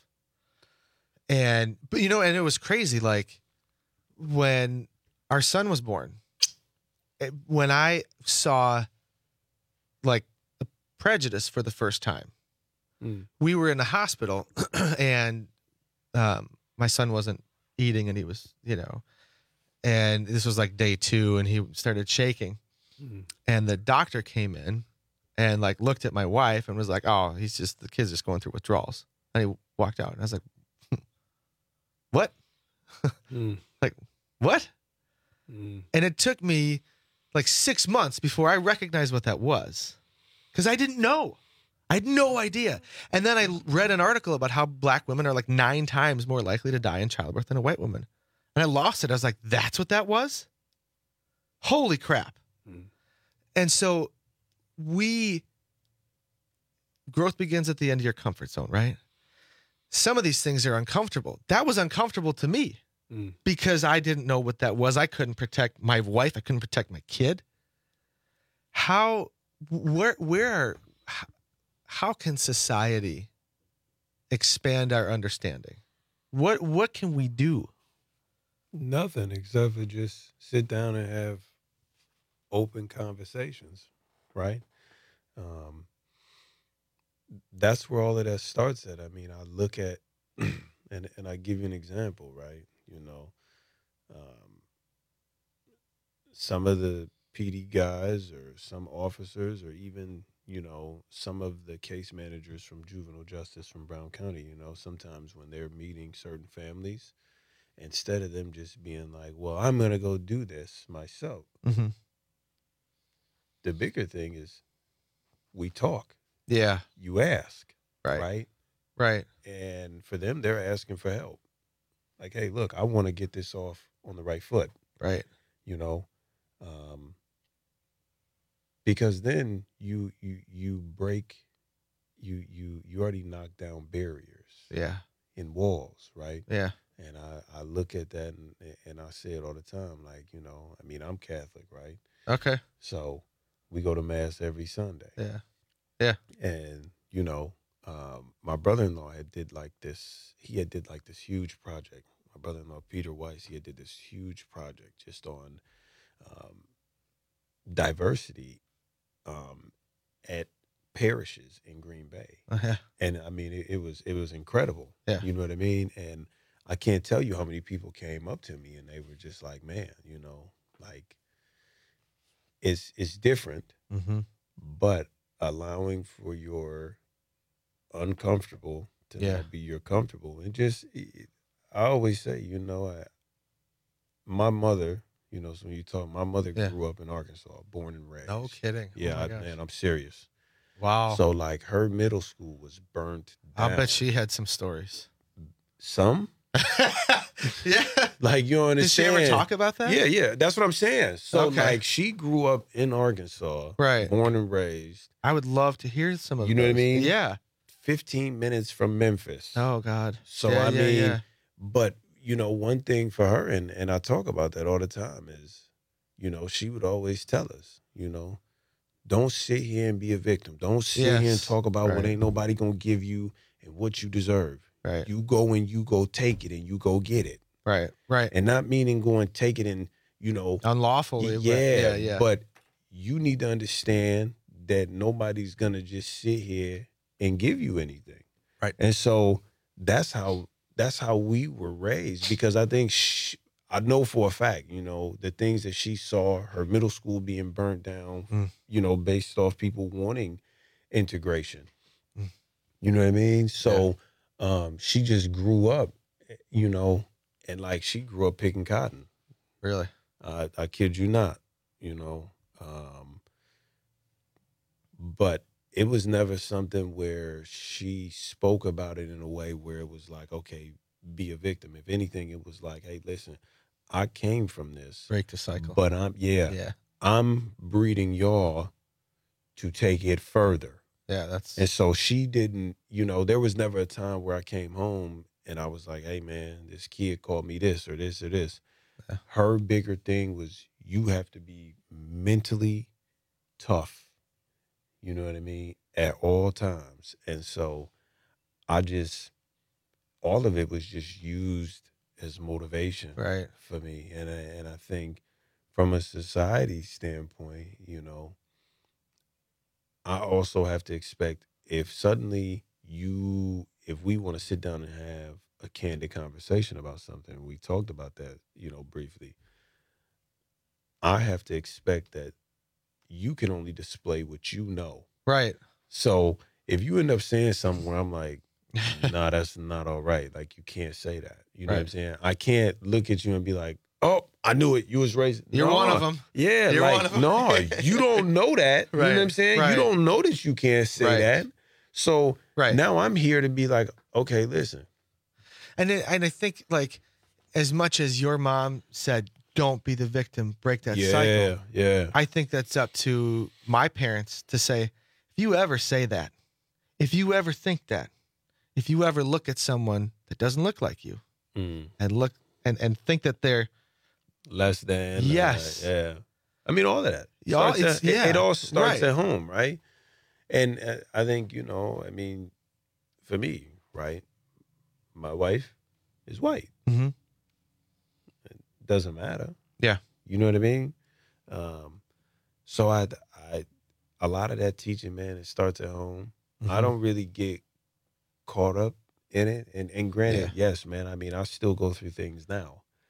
And but you know, and it was crazy. Like when our son was born, it, when I saw like a prejudice for the first time, Mm. we were in the hospital, and um, my son wasn't eating, and he was, you know, and this was like day two, and he started shaking, Mm. and the doctor came in and like looked at my wife and was like, "Oh, he's just the kid's just going through withdrawals," and he walked out, and I was like, "What?" Mm. Like, what? Mm. And it took me like six months before I recognized what that was, because I didn't know. I had no idea. And then I read an article about how black women are like nine times more likely to die in childbirth than a white woman. And I lost it. I was like, that's what that was? Holy crap. Mm. And so we, growth begins at the end of your comfort zone, right? Some of these things are uncomfortable. That was uncomfortable to me Mm. because I didn't know what that was. I couldn't protect my wife. I couldn't protect my kid. How, where, where are, how, how can society expand our understanding? What, what can we do? Nothing except for just sit down and have open conversations, right? Um, that's where all of that starts at. I mean, I look at, and, and I give you an example, right? You know, um, some of the P D guys or some officers or even, you know, some of the case managers from juvenile justice from Brown County, you know, sometimes when they're meeting certain families, instead of them just being like, well, I'm going to go do this myself. Mm-hmm. The bigger thing is we talk. Yeah. You ask. Right. Right. Right. And for them, they're asking for help. Like, hey, look, I want to get this off on the right foot. Right. You know, um, because then you you you break, you you you already knock down barriers. Yeah. In walls, right? Yeah. And I I look at that and and I say it all the time. Like, you know, I mean, I'm Catholic, right? Okay. So we go to mass every Sunday. Yeah. Yeah. And you know. Um, my brother-in-law had did like this, he had did like this huge project. My brother-in-law, Peter Weiss, he had did this huge project just on um, diversity um, at parishes in Green Bay. Uh-huh. And I mean, it, it was it was incredible. Yeah. You know what I mean? And I can't tell you how many people came up to me and they were just like, man, you know, like it's, it's different, mm-hmm. but allowing for your uncomfortable to yeah. not be your comfortable. And just, I always say, you know, I, my mother, you know, so when you talk, my mother yeah. grew up in Arkansas, born and raised. No kidding. Yeah, oh I, man, I'm serious. Wow. So like her middle school was burnt down. I'll bet she had some stories. Some? yeah. Like, you understand? Did she ever talk about that? Yeah, yeah. That's what I'm saying. So okay. like she grew up in Arkansas, right? Born and raised. I would love to hear some of You know those. what I mean? Yeah. fifteen minutes from Memphis. Oh God. So yeah, I yeah, mean, yeah. but you know, one thing for her, and, and I talk about that all the time is, you know, she would always tell us, you know, don't sit here and be a victim. Don't sit yes. here and talk about right. what ain't nobody gonna give you and what you deserve. Right. You go and you go take it and you go get it. Right. Right. And not meaning go and take it and, you know, unlawfully. Yeah, yeah, yeah. But you need to understand that nobody's gonna just sit here and give you anything. Right. And so that's how that's how we were raised, because I think she, I know for a fact, you know, the things that she saw, her middle school being burnt down, mm. you know, based off people wanting integration. Mm. You know what I mean? So yeah. um, she just grew up, you know, and like she grew up picking cotton. Really? Uh, I kid you not, you know. Um, but it was never something where she spoke about it in a way where it was like, okay, be a victim. If anything, it was like, hey, listen, I came from this. Break the cycle. But I'm, yeah, yeah. I'm breeding y'all to take it further. Yeah, that's. And so she didn't, you know, there was never a time where I came home and I was like, hey, man, this kid called me this or this or this. Yeah. Her bigger thing was you have to be mentally tough. You know what I mean? At all times. And so I just, all of it was just used as motivation right. for me. And I, and I think from a society standpoint, you know, I also have to expect if suddenly you, if we want to sit down and have a candid conversation about something, we talked about that, you know, briefly, I have to expect that you can only display what you know. Right. So if you end up saying something where I'm like, nah, that's not all right. Like, you can't say that. You know right. what I'm saying? I can't look at you and be like, oh, I knew it. You was raised. You're no. one of them. Yeah. You're like, one of them. no, you don't know that. Right. You know what I'm saying? Right. You don't know that you can't say right. that. So right. now I'm here to be like, okay, listen. And it, and I think, like, as much as your mom said, don't be the victim, break that yeah, cycle. Yeah. I think that's up to my parents to say, if you ever say that, if you ever think that, if you ever look at someone that doesn't look like you mm. and look and, and think that they're less than, yes, uh, yeah. I mean, all of that. All, at, yeah, it, it all starts right. at home, right? And uh, I think, you know, I mean, for me, right, my wife is white. Mm-hmm. It doesn't matter. Yeah. You know what I mean? Um, so I, I, a lot of that teaching, man, it starts at home. Mm-hmm. I don't really get caught up in it. And, and granted, yeah. yes, man, I mean, I still go through things now.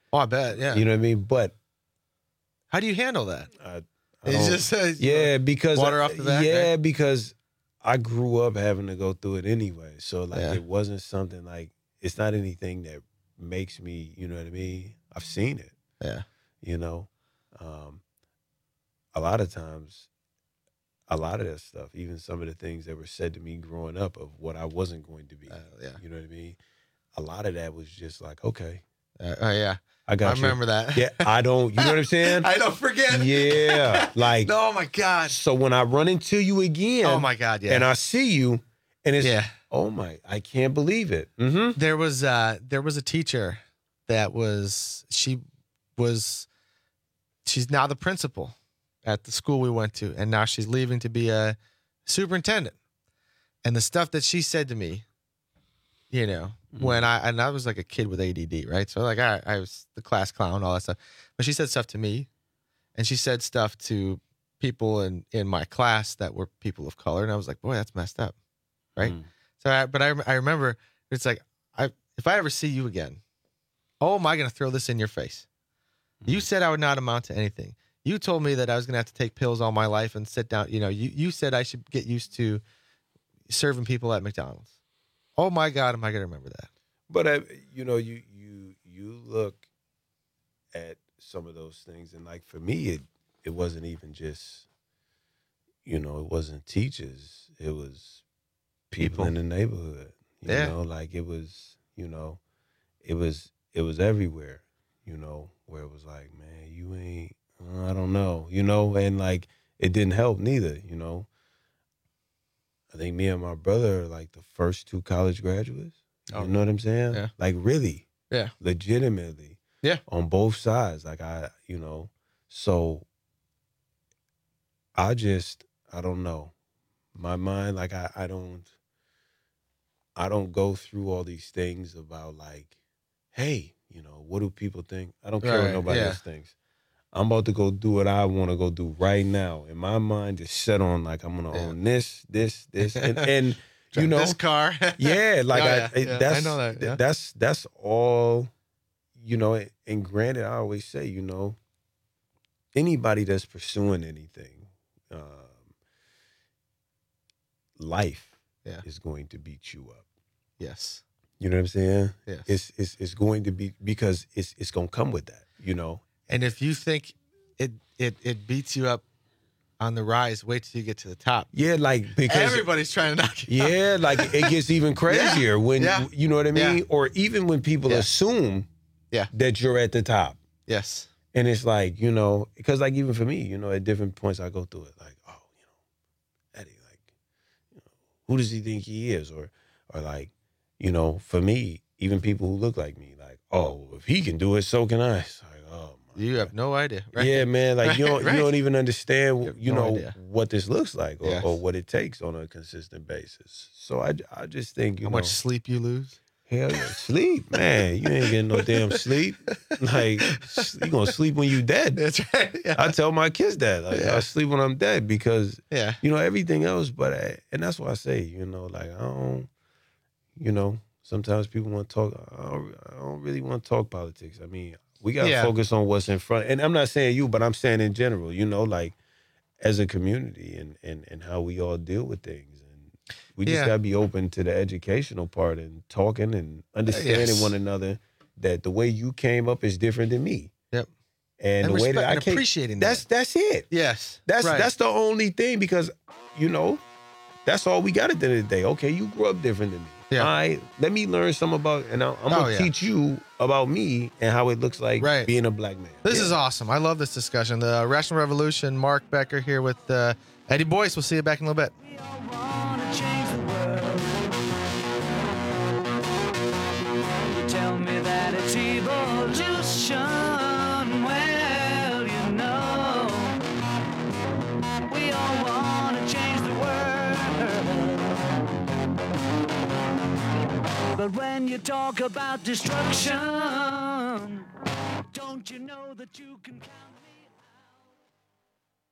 Oh, I bet. Yeah. You know what I mean? But how do you handle that? I, I It's don't- just uh, yeah, because water I- off the back. Yeah, right? because I grew up having to go through it anyway. So like, Yeah. it wasn't something like it's not anything that makes me. You know what I mean? I've seen it. Yeah. You know, um, a lot of times, a lot of that stuff, even some of the things that were said to me growing up of what I wasn't going to be. Uh, yeah. You know what I mean? A lot of that was just like, okay. Uh, oh yeah. I got I you. remember that. Yeah, I don't. You know what I'm saying? I don't forget. Yeah, like. Oh my God. So when I run into you again, Oh my God. Yeah. and I see you, and it's, Yeah. oh my, I can't believe it. Mm-hmm. There was uh there was a teacher that was she was she's now the principal at the school we went to, and now she's leaving to be a superintendent. And the stuff that she said to me, you know, when I and I was like a kid with A D D, right? So like I I was the class clown, all that stuff. But she said stuff to me, and she said stuff to people in in my class that were people of color, and I was like, boy, that's messed up, right? Mm. So, I, but I I remember it's like I if I ever see you again, oh, am I going to throw this in your face? Mm. You said I would not amount to anything. You told me that I was going to have to take pills all my life and sit down. You know, you you said I should get used to serving people at McDonald's. Oh my God, am I going to remember that? But I, you know, you you you look at some of those things, and like for me, it it wasn't even just, you know, it wasn't teachers. It was people, People. in the neighborhood. You Yeah. know, like it was, you know, it was it was everywhere. You know, where it was like, man, you ain't. I don't know. You know, and like it didn't help neither. You know. I think me and my brother are like the first two college graduates. Oh, You know what I'm saying? yeah. Like really, Yeah. legitimately. Yeah. On both sides. Like I, you know, so I just, I don't know. My mind, like I, I don't, I don't go through all these things about like, hey, you know, what do people think? I don't care what Right, nobody yeah. else thinks. I'm about to go do what I want to go do right now. And my mind is set on like I'm gonna Yeah. own this, this, this, and, and you Drive know, this car. yeah, like Oh, I, yeah, it- yeah, I that's know that, yeah. that's that's all, you know. And granted, I always say, you know, anybody that's pursuing anything, um, life Yeah. is going to beat you up. Yes. You know what I'm saying? Yes. It's it's it's going to be because it's it's gonna come with that. You know. And if you think it it it beats you up on the rise, wait till you get to the top. Yeah, like because Everybody's trying to knock you out. yeah, like it gets even crazier when Yeah. you know what I mean, Yeah. or even when people Yeah. assume Yeah. that you're at the top. Yes. And it's like, you know, because like even for me, you know, at different points I go through it, like, oh, you know, Eddie, like, you know, who does he think he is? Or or like, you know, for me, even people who look like me, like, oh, if he can do it, so can I. It's like, oh my You have no idea. Right? yeah, man, like you Right, don't right. you don't even understand, You you, have no know, idea. what this looks like or, Yes. or what it takes on a consistent basis. So I, I just think, you How know, much sleep you lose? hell yeah, sleep, man. You ain't getting no damn sleep. Like you gonna sleep when you dead. That's right. Yeah. I tell my kids that. Like Yeah. I sleep when I'm dead because Yeah. you know everything else. But I, and that's why I say, you know, like I don't, you know, sometimes people want to talk. I don't, I don't really want to talk politics. I mean, we gotta Yeah. focus on what's in front. And I'm not saying you, but I'm saying in general. You know, like as a community and and and how we all deal with things. We just Yeah. gotta be open to the educational part and talking and understanding Yes. one another. That the way you came up is different than me, Yep. and, And the way respect- that I and came, appreciating that's that's it. Yes. That's right. that's the only thing because, you know, that's all we got at the end of the day. Okay, you grew up different than me. Yeah. All right, let me learn some about, and I'm, I'm Oh, gonna yeah. teach you about me and how it looks like Right. being a black man. This Yeah. is awesome. I love this discussion. The Rational Revolution, Mark Becker here with uh, Eddie Boyce. We'll see you back in a little bit. Tell me that it's evolution. Well, you know, we all want to change the world. But when you talk about destruction, don't you know that you can count me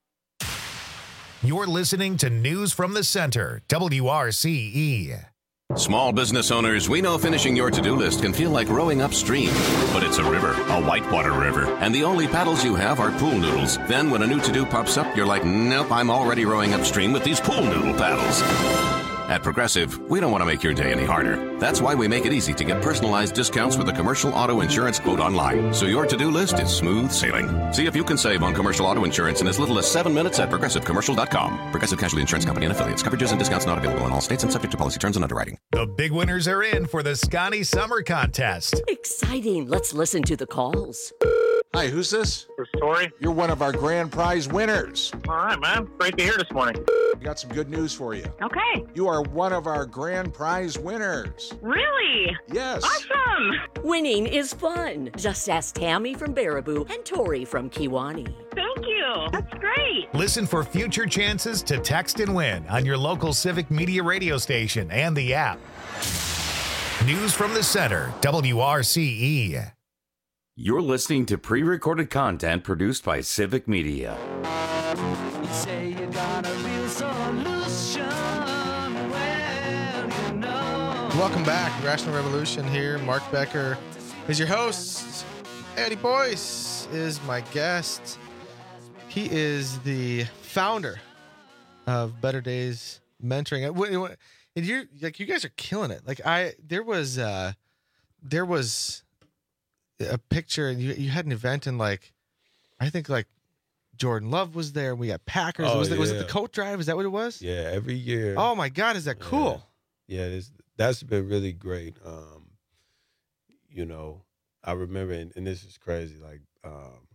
out? You're listening to News from the Center, W R C E. Small business owners, we know finishing your to-do list can feel like rowing upstream, but it's a river, a whitewater river, and the only paddles you have are pool noodles. Then when a new to-do pops up, you're like, nope, I'm already rowing upstream with these pool noodle paddles. At Progressive, we don't want to make your day any harder. That's why we make it easy to get personalized discounts with a commercial auto insurance quote online, so your to-do list is smooth sailing. See if you can save on commercial auto insurance in as little as seven minutes at progressive commercial dot com. Progressive Casualty Insurance Company and affiliates. Coverages and discounts not available in all states and subject to policy terms and underwriting. The big winners are in for the Scotty Summer Contest. Exciting. Let's listen to the calls. Hi, who's this? This is Tori. You're one of our grand prize winners. All right, man. Great to hear this morning. We got some good news for you. Okay. You are one of our grand prize winners. Really? Yes. Awesome. Winning is fun. Just ask Tammy from Baraboo and Tori from Kiwani. Thank you. That's great. Listen for future chances to text and win on your local Civic Media radio station and the app. News from the Center, W R C E. You're listening to pre-recorded content produced by Civic Media. You say you got a real solution. Well, you know. Welcome back. Rational Revolution here. Mark Becker is your host. Eddie Boyce is my guest. He is the founder of Better Days Mentoring. And you're like, you guys are killing it. Like I, there was, uh, there was a picture, and you you had an event, and like, I think like Jordan Love was there. And we got Packers. Oh, was, it, was it yeah. the coat drive? Is that what it was? Yeah, every year. Oh my God, is that cool? Yeah, yeah it's, that's been really great. Um, you know, I remember, and, and this is crazy. Like, um,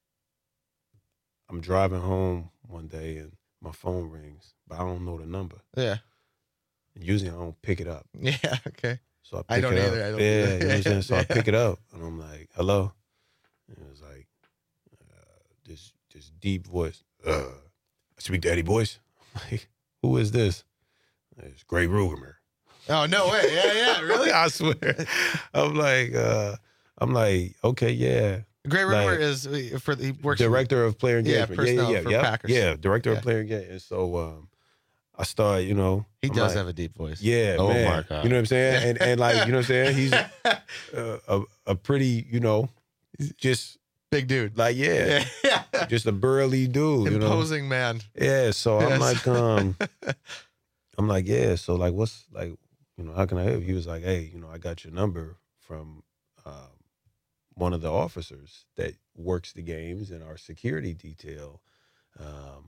I'm driving home one day, and my phone rings, but I don't know the number. Yeah. And usually I don't pick it up. Yeah. Okay. So I pick I don't it either. up. I don't yeah, either. you know what I'm saying? So I pick it up, and I'm like, "Hello," and it was like uh, this this deep voice. Uh, I speak to Eddie Boyce. I'm like, who is this? It's Gray Rugemer. Oh no way! Yeah, yeah, really? I swear. I'm like, uh, I'm like, okay, yeah. Gray Rugemer Like, is uh, for he works director of player Yeah, engagement. personnel yeah, yeah, for yeah, Packers. yeah, director Yeah. of player engagement. And so um, I started, you know, He I'm does like, have a deep voice. Yeah, Oh man. my God. You know what I'm saying? And and like, you know what I'm saying? He's uh, a a pretty, you know, just big dude. Like, yeah, Yeah. just a burly dude. You know? Imposing man. Yeah. So I'm Yes. like, um, I'm like, yeah. So like, what's like, you know, how can I help? He was like, hey, you know, I got your number from um, one of the officers that works the games in our security detail, um,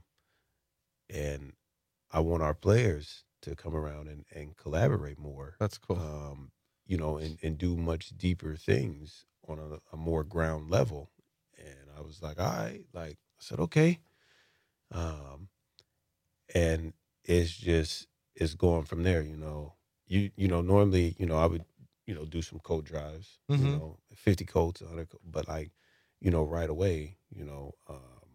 and I want our players to come around and, and collaborate more. That's cool. Um, you know, and, and do much deeper things on a, a more ground level. And I was like, all right, like I said, okay. Um, and it's just, it's going from there, you know. You you know, normally, you know, I would, you know, do some coat drives, Mhm. you know, fifty coats, one hundred, but like, you know, right away, you know, um,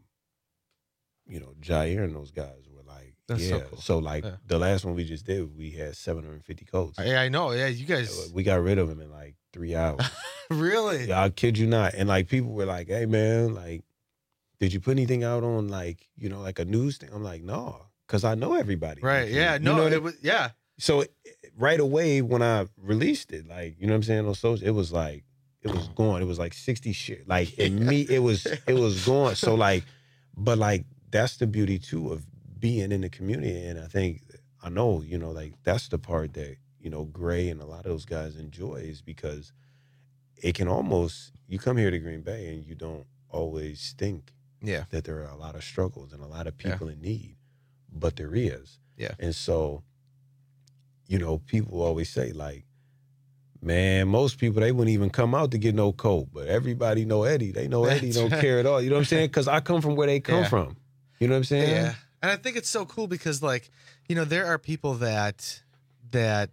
you know, Jair and those guys were like, That's so yeah. cool. like Yeah. the last one we just did, we had seven hundred fifty coats. Yeah, I know. Yeah, you guys We got rid of them in like three hours. really. Yeah, I kid you not. And like people were like, hey man, like, did you put anything out on like, you know, like a news thing? I'm like, no, because I know everybody. Right. Yeah. You No, know what I- it was yeah. So it- right away when I released it, like, you know what I'm saying, on social, it was like, it was going. It was like sixty shit. Like in me, it was it was going. So like, but like that's the beauty too of being in the community. And I think I know, you know, like that's the part that, you know, Gray and a lot of those guys enjoy is because it can almost, you come here to Green Bay and you don't always think Yeah. that there are a lot of struggles and a lot of people in need, but there is. Yeah. And so, you know, people always say like, man, most people, they wouldn't even come out to get no coat, but everybody know Eddie. They know Eddie That's don't right. care at all. You know what I'm saying? Because I come from where they come Yeah. from. You know what I'm saying? Yeah. And I think it's so cool because like, you know, there are people that that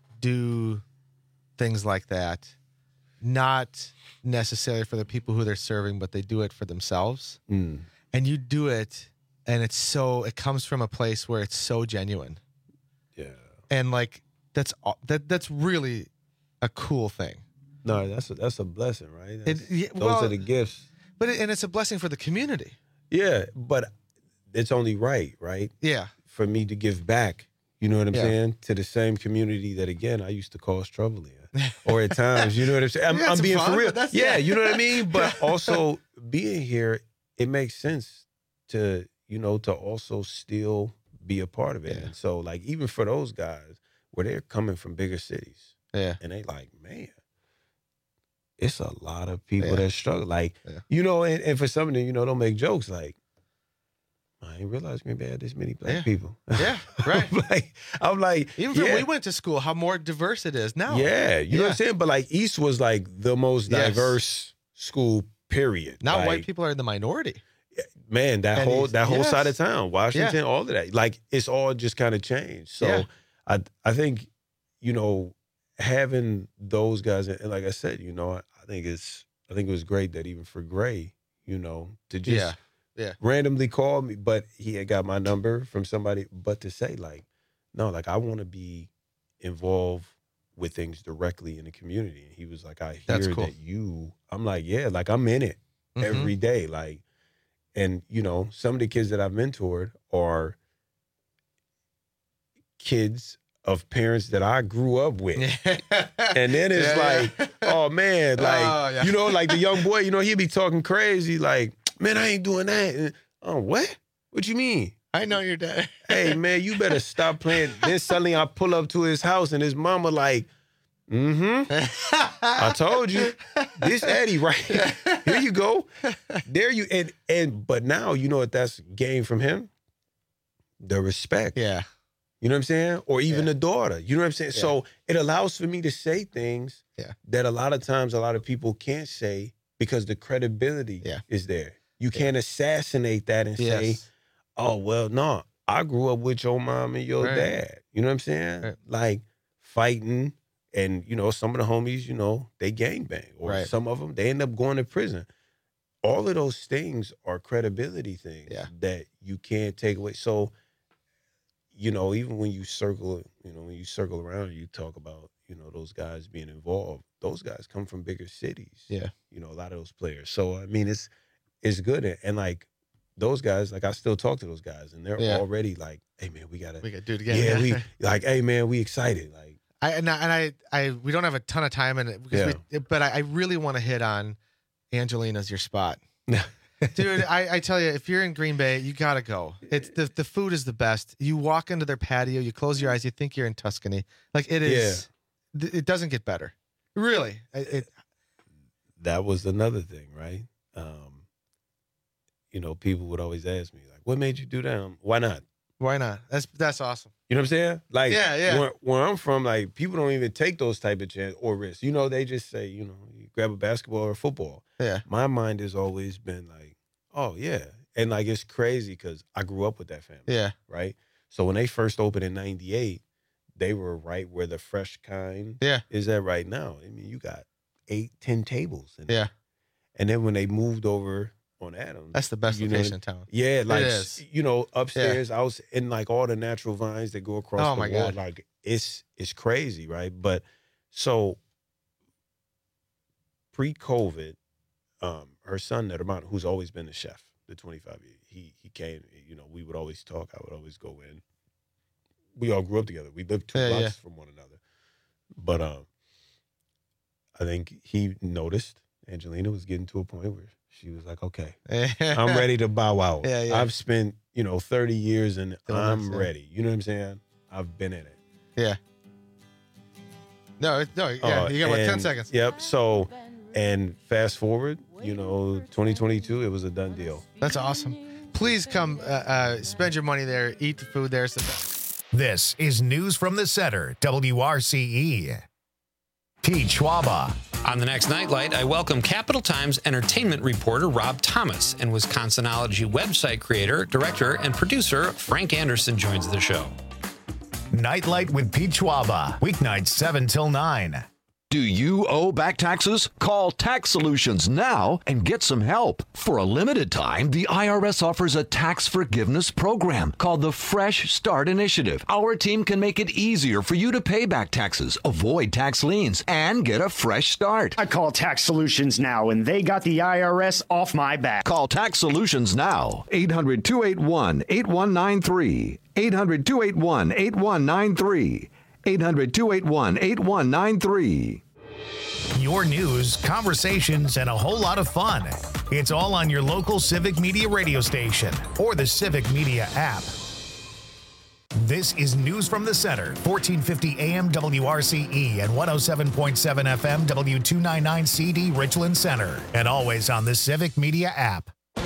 do things like that, not necessarily for the people who they're serving, but they do it for themselves. Mm. And you do it and it's so it comes from a place where it's so genuine. Yeah. And like that's aw- that that's really a cool thing. No, that's a, that's a blessing, right? That's, It- yeah, those well, are the gifts. But it, and it's a blessing for the community. Yeah, but it's only right, right? Yeah. For me to give back, You know what I'm Yeah. saying? To the same community that, again, I used to cause trouble in. Or at times, you know what I'm saying? I'm, You had I'm some being fun, for real. but that's- Yeah, yeah. you know what I mean? But also being here, it makes sense to, you know, to also still be a part of it. And so, like, even for those guys where they're coming from bigger cities, yeah, and they like, man, it's a lot of people Yeah. that struggle. Like, Yeah. you know, and, and for some of them, you know, they'll make jokes like, I didn't realize Green Bay had this many black Yeah. people. Yeah, right. I'm like, I'm like, Even when yeah, we went to school, how more diverse it is now. yeah, you know what I'm saying? But like East was like the most Yes. diverse school, period. Now like, white people are in the minority. man, that And whole he's- that whole yes. side of town, Washington, Yeah. all of that, like it's all just kind of changed. So Yeah. I I think, you know, having those guys, and like I said, you know, I, I think it's I think it was great that even for Gray, you know, to just Yeah. Yeah. randomly call me, but he had got my number from somebody, but to say like, no, like I want to be involved with things directly in the community. And he was like, I hear That's cool. that you, I'm like, yeah, like I'm in it Mhm. every day. Like, and you know, some of the kids that I've mentored are kids of parents that I grew up with. And then it's Yeah, like, oh man, like, Oh, yeah. you know, like the young boy, you know, he'd be talking crazy, like, man, I ain't doing that. And, oh, what? What you mean? I know your dad. Hey, man, you better stop playing. Then suddenly I pull up to his house and his mama like, mm-hmm. I told you. This Eddie right here. Here you go. There you, and, and, but now, you know what that's gained from him? The respect. Yeah. You know what I'm saying? Or even Yeah. the daughter. You know what I'm saying? Yeah. So it allows for me to say things Yeah. that a lot of times a lot of people can't say because the credibility Yeah. is there. You can't assassinate that and say, Yes. oh, well, no, I grew up with your mom and your Right. dad. You know what I'm saying? Right. Like fighting, and, you know, some of the homies, you know, they gangbang. Or Right. some of them, they end up going to prison. All of those things are credibility things Yeah. that you can't take away. So, you know, even when you circle, you know, when you circle around, you talk about, you know, those guys being involved. Those guys come from bigger cities. Yeah. You know, a lot of those players. So I mean, it's it's good, and, and like those guys, like I still talk to those guys, and they're Yeah. already like, "Hey man, we gotta, We gotta do it again. yeah, we like, hey man, we excited." Like, I and I, and I, I we don't have a ton of time in it because we, but I, I really want to hit on Angelina's your spot. Dude, I, I tell you, if you're in Green Bay, you gotta go. It's the the food is the best. You walk into their patio, you close your eyes, you think you're in Tuscany. Like it is. th- It doesn't get better. Really, it, it that was another thing, right? Um, you know, people would always ask me, like, "What made you do that?" Um, Why not? why not? That's that's awesome. You know what I'm saying? Like, Yeah, yeah. Where, where I'm from, like, people don't even take those type of chances or risks. You know, they just say, you know, you grab a basketball or a football. Yeah. My mind has always been like, oh yeah, and like it's crazy because I grew up with that family. Yeah. Right. So when they first opened in ninety-eight, they were right where the Fresh Kind Yeah. is at right now. I mean, you got eight, ten tables. In Yeah. there. And then when they moved over on Adams, That's the best you know, location in town. yeah, like It is. you know, upstairs, I was in like all the natural vines that go across Oh, the my wall. God. Like it's it's crazy, right? But so pre-COVID, um, her son Nederman, who's always been the chef, the twenty-five years, he he came. You know, we would always talk. I would always go in. We all grew up together. We lived two Yeah, blocks yeah. from one another. But um, I think he noticed Angelina was getting to a point where she was like, okay, I'm ready to bow out. Yeah, yeah. I've spent, you know, thirty years and Doing I'm this, yeah. ready. You know what I'm saying? I've been in it. Yeah. No, it- no, yeah. Uh, you got what, ten and- seconds. Yep. So, and fast forward, you know, twenty twenty-two, it was a done deal. That's awesome. Please come uh, uh, spend your money there, eat the food there. It's the best. This is News from the Center, W R C E. Pete Schwaba. On the next Nightlight, I welcome Capital Times entertainment reporter Rob Thomas and Wisconsinology website creator, director, and producer Frank Anderson joins the show. Nightlight with Pete Schwaba. Weeknights seven till nine. Do you owe back taxes? Call Tax Solutions now and get some help. For a limited time, the I R S offers a tax forgiveness program called the Fresh Start Initiative. Our team can make it easier for you to pay back taxes, avoid tax liens, and get a fresh start. I call Tax Solutions now, and they got the I R S off my back. Call Tax Solutions now. eight hundred, two eight one, eight one nine three. eight hundred, two eight one, eight one nine three. eight hundred, two eight one, eight one nine three. Your news, conversations, and a whole lot of fun. It's all on your local Civic Media radio station or the Civic Media app. This is News from the Center, fourteen fifty A M W R C E and one oh seven point seven F M W two ninety-nine C D Richland Center, and always on the Civic Media app.